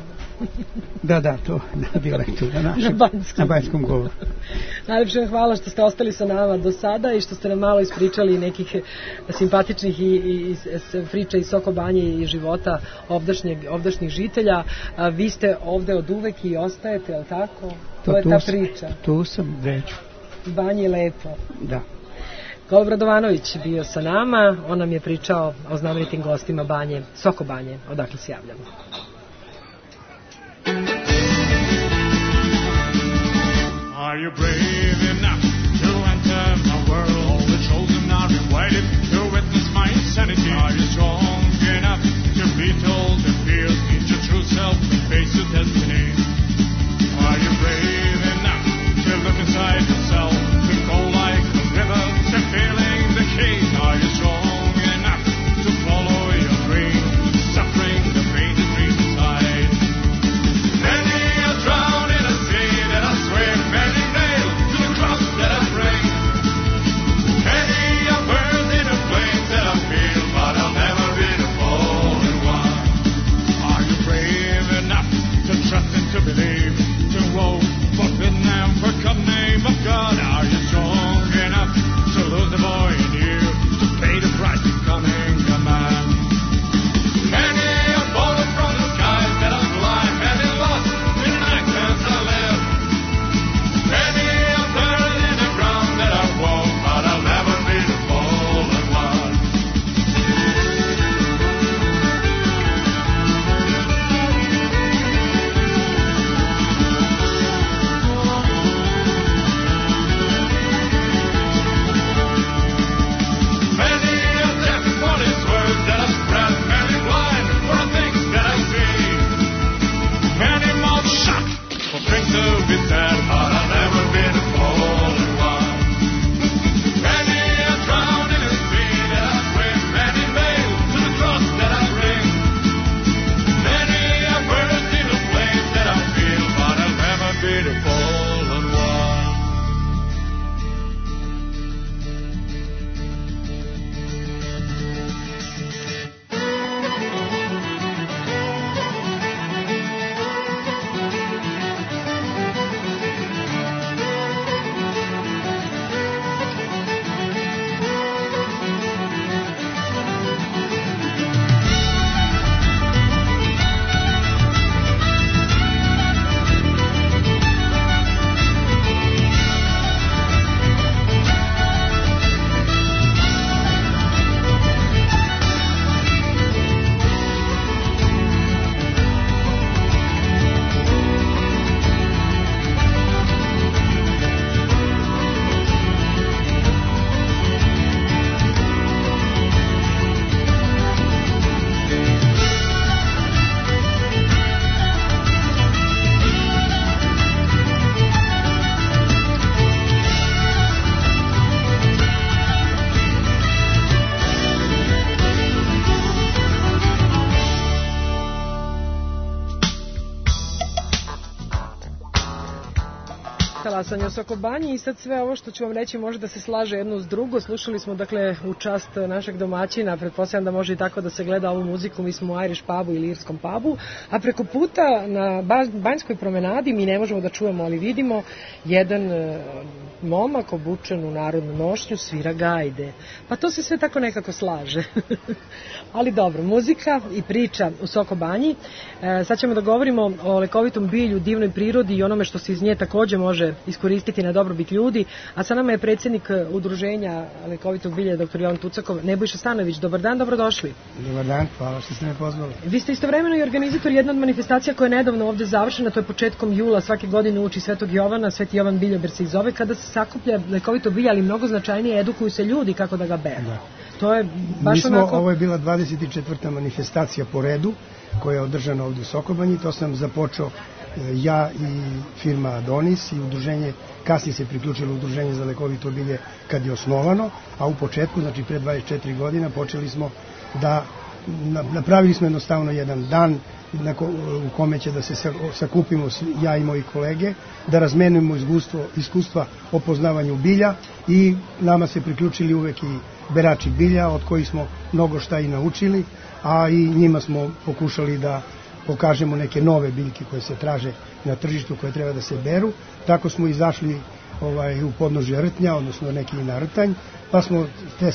G: Da, to na dijalektu, na banjskom govoru.
D: Najlepše hvala što ste ostali sa nama do sada i što ste nam malo ispričali nekih simpatičnih i priča iz Soko Banje i života ovdašnjih žitelja. Vi ste ovde od uvek i ostajete, je li tako? To je ta priča.
G: Tu sam, reću.
D: Banje je lepo.
G: Da.
D: Golo Bradovanović bio sa nama, on nam je pričao o znamenitim gostima Banje, Soko Banje, odakle se javljamo.
O: Are you brave enough to enter my world? All the chosen are invited to witness my insanity. Are you strong enough to beat all the fears? Meet your true self and face your destiny. Are you brave enough to look inside yourself, to go like a river, to feeling the key? Are you strong enough to follow your dream, suffering the pain to dream?
D: Talasanje o Sokobanji i sad sve ovo što ću vam reći može da se slaže jedno s drugo. Slušali smo dakle u čast našeg domaćina, pretpostavljam da može i tako da se gleda ovu muziku, mi smo u Irish pubu ili irskom pubu, a preko puta na Banjskoj promenadi mi ne možemo da čujemo, ali vidimo jedan momak obučen u narodnu nošnju svira gajde. Pa to se sve tako nekako slaže. Ali dobro, muzika i priča u Sokobanji. Sad ćemo da govorimo o lekovitom bilju, divnoj prirodi i onome što se iz nje takođe može iskoristiti na dobrobit ljudi. A sa nama je predsjednik udruženja lekovitog bilja, dr. Jovan Tucakov. Nebojša Stanojević, dobar dan, dobrodošli.
P: Dobar dan, hvala što ste me pozvali.
D: Vi ste istovremeno i organizator jedna od manifestacija koja je nedavno ovde završena, to je početkom jula, svake godine uči Svetog Jovana, Sveti Jovan Biljober se i zove, kada se sakuplja lekovito bilje, ali mnogo značajnije edukuju se ljudi kako da ga beru. Da. To je baš onako...
P: Ovo je bila 24. manifestacija po redu koja je održana ovdje u Sokobanji. To sam započeo ja i firma Adonis i udruženje, kasnije se priključilo udruženje za lekovito bilje kad je osnovano, a u početku, znači pre 24 godina, počeli smo da napravili smo jednostavno jedan dan u kome će da se sakupimo ja i moji kolege, da razmenujemo iskustva o poznavanju bilja i nama se priključili uvek i berači bilja, od kojih smo mnogo šta i naučili, a i njima smo pokušali da pokažemo neke nove biljke koje se traže na tržištu, koje treba da se beru. Tako smo izašli u podnožje rtnja, odnosno neki na rtanj, pa smo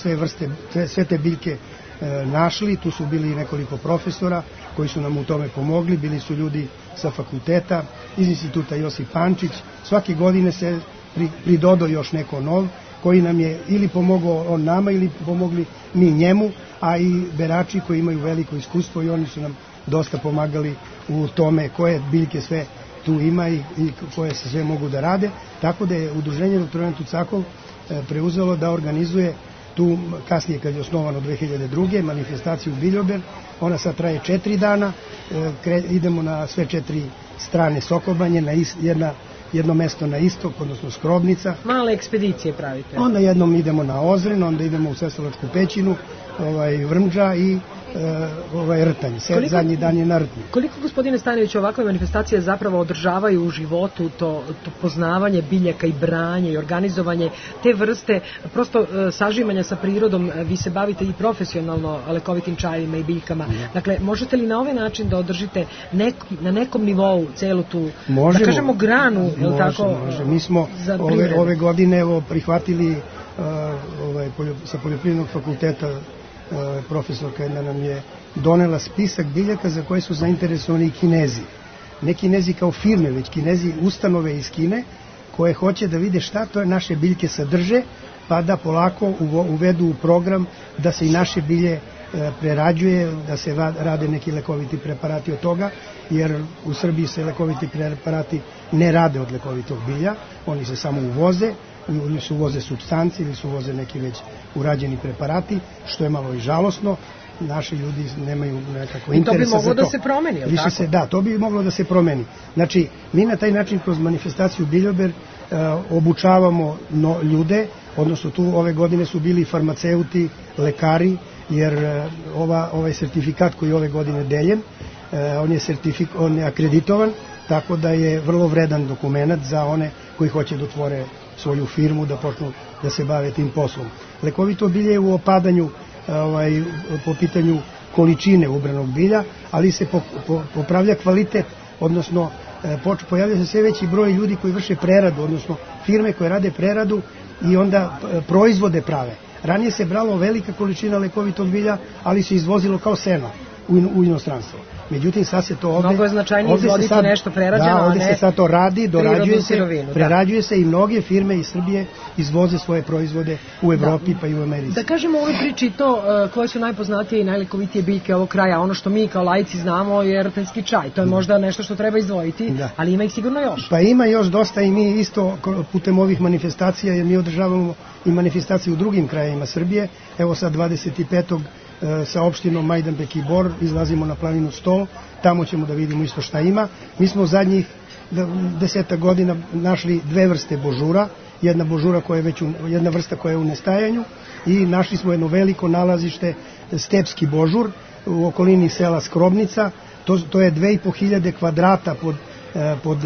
P: sve te biljke našli. Tu su bili nekoliko profesora koji su nam u tome pomogli, bili su ljudi sa fakulteta, iz instituta Josip Pančić. Svake godine se pridodao još neko nov, koji nam je ili pomogao on nama ili pomogli mi njemu, a i berači koji imaju veliko iskustvo i oni su nam dosta pomagali u tome koje biljke sve tu ima i koje se sve mogu da rade. Tako da je udruženje dr. Jovan Tucakov preuzelo da organizuje tu, kasnije kad je osnovano 2002. manifestaciju Biljober. Ona sad traje 4 dana, idemo na sve 4 strane Sokobanje, na jedno mesto na istok, odnosno Skrobnica.
D: Male ekspedicije pravite.
P: Onda jednom idemo na Ozren, onda idemo u Seslovačku pećinu, Vrmđa i Rtanj. Zadnji dan je na Rtnju.
D: Koliko, gospodine Stanojević, ovakve manifestacije zapravo održavaju u životu to poznavanje biljaka i branje i organizovanje te vrste, prosto sažimanja sa prirodom? Vi se bavite i profesionalno lekovitim čajevima i biljkama. Dakle, možete li na ovaj način da održite na nekom nivou celu tu, da kažemo, granu?
P: Može. Mi smo ove godine prihvatili sa Poljoprivrednog fakulteta, profesorka jedna nam je donela spisak biljaka za koje su zainteresovani i Kinezi. Ne Kinezi kao firme, već Kinezi ustanove iz Kine koje hoće da vide šta to naše biljke sadrže, pa da polako uvedu u program da se i naše bilje prerađuje, da se rade neki lekoviti preparati od toga, jer u Srbiji se lekoviti preparati ne rade od lekovitog bilja, oni se samo uvoze, ili se uvoze supstanci ili se uvoze neki već urađeni preparati, što je malo i žalosno. Naši ljudi nemaju nekako interesa za to.
D: I to bi moglo da se promeni, ili tako?
P: Da, to bi moglo da se promeni. Znači, mi na taj način kroz manifestaciju Biljober obučavamo ljude, odnosno tu ove godine su bili farmaceuti, lekari, jer ovaj sertifikat koji je ove godine deljen, on je akreditovan, tako da je vrlo vredan dokument za one koji hoće da otvore svoju firmu, da počnu da se bave tim poslom. Lekovito bilje je u opadanju po pitanju količine ubranog bilja, ali se popravlja kvalitet, odnosno pojavlja se sve veći broj ljudi koji vrše preradu, odnosno firme koje rade preradu i onda proizvode prave. Ranije se bralo velika količina lekovitog bilja, ali se izvozilo kao seno u inostranstvo. Međutim, sad se to ovde...
D: Mnogo je značajnije izvoditi nešto prerađeno, a ne...
P: ovde se sad to radi, prerađuje se i mnoge firme iz Srbije izvoze svoje proizvode u Evropi pa i u Americi.
D: Da kažemo u ovoj priči to koje su najpoznatije i najlekovitije biljke ovog kraja. Ono što mi kao laici znamo je rtanjski čaj. To je možda nešto što treba izdvojiti, ali ima ih sigurno još.
P: Pa ima još dosta i mi isto putem ovih manifestacija, jer mi održavamo i manifestacije u drugim krajevima Srbije. Evo sad 25. sa opštinom Majdanpek i Bor izlazimo na planinu Stol, tamo ćemo da vidimo isto šta ima. Mi smo zadnjih 10 godina našli 2 vrste božura, jedna vrsta koja je u nestajanju i našli smo jedno veliko nalazište stepski božur u okolini sela Skrobnica. To je 2500 kvadrata pod pod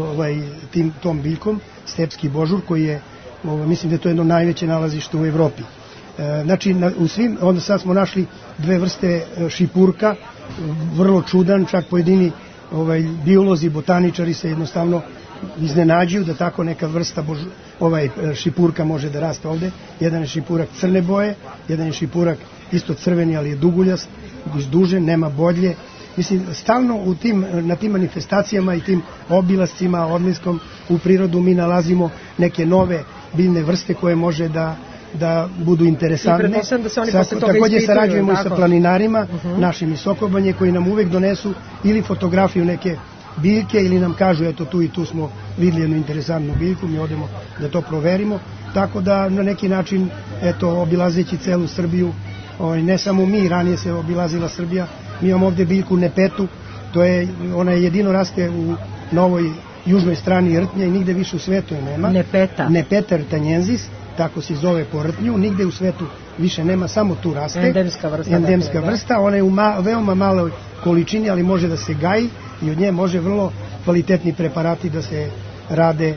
P: tom biljkom, stepski božur, koji je, mislim da je to jedno najveće nalazište u Evropi. Znači, u svim, onda sad smo našli dve vrste šipurka, vrlo čudan, čak pojedini biolozi, botaničari se jednostavno iznenađuju da tako neka vrsta šipurka može da raste ovde. Jedan je šipurak crne boje, jedan je šipurak isto crveni, ali je duguljast, izdužen, nema bodlje. Mislim, stalno na tim manifestacijama i tim obilascima, odliskom u prirodu mi nalazimo neke nove biljne vrste koje može da budu interesantne. Takođe sarađujemo i sa planinarima, našim iz Sokobanje, koji nam uvek donesu ili fotografiju neke biljke ili nam kažu eto tu i tu smo videli jednu interesantnu biljku, mi odemo da to proverimo, tako da na neki način eto obilazeći celu Srbiju, ne samo mi, ranije se obilazila Srbija, mi imamo ovde biljku nepetu, ona je jedino raste na ovoj južnoj strani rtnja i nigde više u svetu je nema. Nepeta rtanjensis, tako se zove po rtnju, nigde u svetu više nema, samo tu raste. Endemska vrsta, ona je u veoma maloj količini, ali može da se gaji i od nje može vrlo kvalitetni preparati da se rade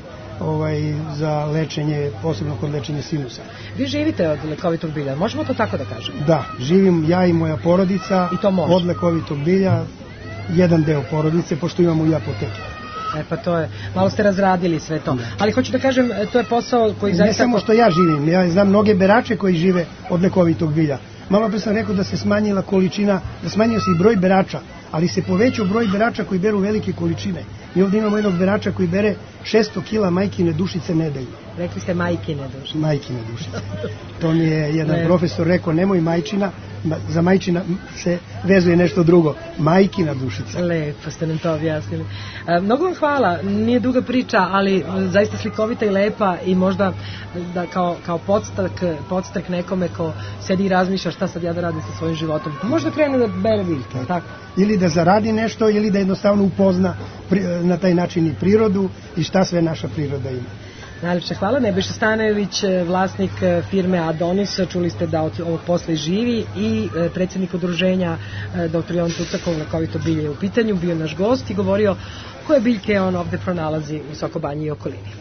P: za lečenje, posebno kod lečenja sinusa.
D: Vi živite od lekovitog bilja, možemo to tako da kažemo?
P: Da, živim ja i moja porodica od lekovitog bilja, jedan deo porodice, pošto imamo i apoteke.
D: Pa to je, malo ste razradili sve to. Ali hoću da kažem, to je posao koji zaista...
P: Ne samo što ja živim, ja znam mnoge berače koji žive od lekovitog bilja. Malo pre sam rekao da se smanjila količina, da smanjio se i broj berača, ali se povećao broj berača koji beru velike količine. Mi ovdje imamo jednog berača koji bere 600 kila majkine dušice nedeljno.
D: Rekli ste majkine dušice.
P: Majkine dušice. To mi je jedan profesor rekao, nemoj majčina, za majčina se vezuje nešto drugo. Majkina dušica.
D: Lepo ste nam to objasnili. Mnogo vam hvala, nije duga priča, ali zaista slikovita i lepa i možda da kao podstak nekome ko sedi i razmišlja šta sad ja da radim sa svojim životom. Možda krene da bere biljke, tako?
P: Ili da zaradi nešto, ili da jednostavno upozna na taj način i prirodu i šta sve naša priroda ima.
D: Najlepše hvala. Nebojša Stanojević, vlasnik firme Adonis, čuli ste da od ovog posla živi, i predsjednik udruženja dr. Jovan Tucakov, lekovito bilje u pitanju, bio naš gost i govorio koje biljke on ovde pronalazi u Sokobanji i okolini.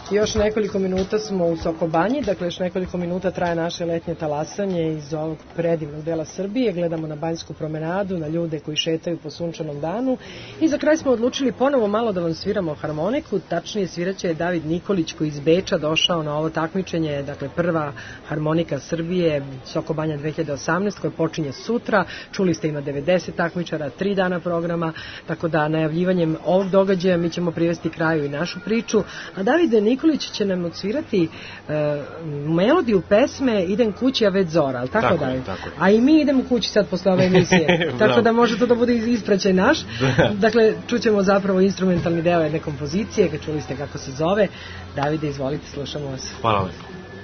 D: Još nekoliko minuta smo u Sokobanji, dakle još nekoliko minuta traje naše letnje talasanje iz ovog predivnog dela Srbije. Gledamo na Banjsku promenadu, na ljude koji šetaju po sunčanom danu i za kraj smo odlučili ponovo malo da vam sviramo harmoniku, tačnije sviraće je David Nikolić koji iz Beča došao na ovo takmičenje, dakle prva harmonika Srbije, Sokobanja 2018 koja počinje sutra. Čuli ste ima 90 takmičara, 3 dana programa, tako da najavljivanjem ovog događaja mi ćemo privesti kraju i našu priču, a David Nikolić će nam odsvirati melodiju pesme Idem kući, a već zora, ali tako da je? A i mi idemo kući sad posle ove emisije, tako da može to da bude ispraćaj naš. Dakle, čućemo zapravo instrumentalni deo jedne kompozicije, kad čuli ste kako se zove. Davide, izvolite, slušamo vas.
A: Hvala vam.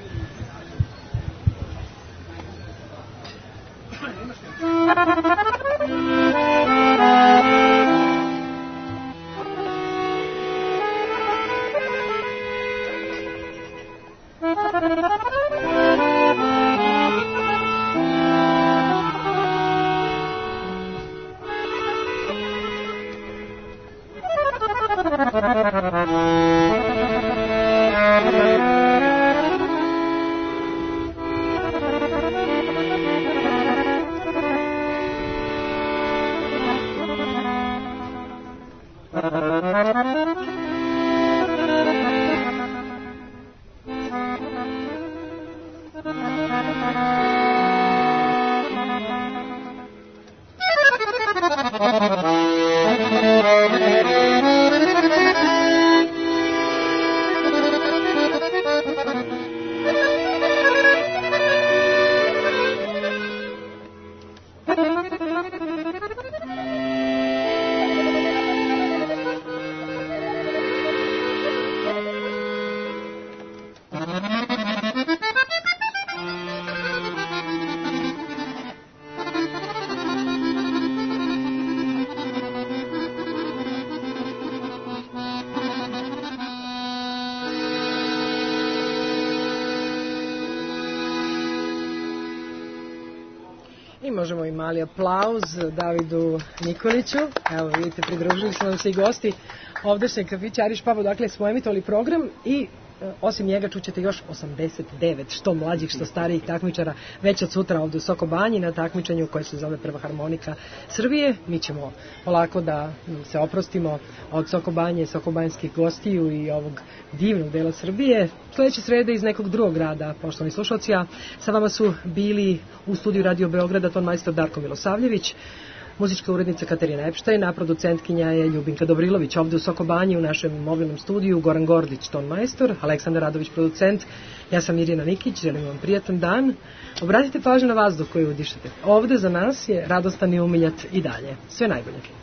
A: Možemo i mali aplauz Davidu Nikoliću. Evo vidite, pridružili smo nam se i gosti ovdešnjeg kafića Ariš Pabo, dakle smo emitovali program i osim njega čućete još 89 što mlađih, što starijih takmičara već od sutra ovde u Sokobanji na takmičenju koje se zove Prva harmonika Srbije. Mi ćemo polako da se oprostimo od Sokobanje, sokobanjskih gostiju i ovog divnog dela Srbije. Sledeće srede iz nekog drugog grada, poštovani slušalci, a sa vama su bili u studiju Radio Beograda ton majstor Darko Milosavljević, muzička urednica Katarina Epštajn, a producentkinja je Ljubinka Dobrilović. Ovde u Sokobanji u našem mobilnom studiju Goran Gordić, ton majstor, Aleksandar Radović, producent. Ja sam Mirjana Nikić, želim vam prijatan dan. Obratite pažnju na vazduh koji udišete. Ovde za nas je radostan i umiljat i dalje. Sve najbolje.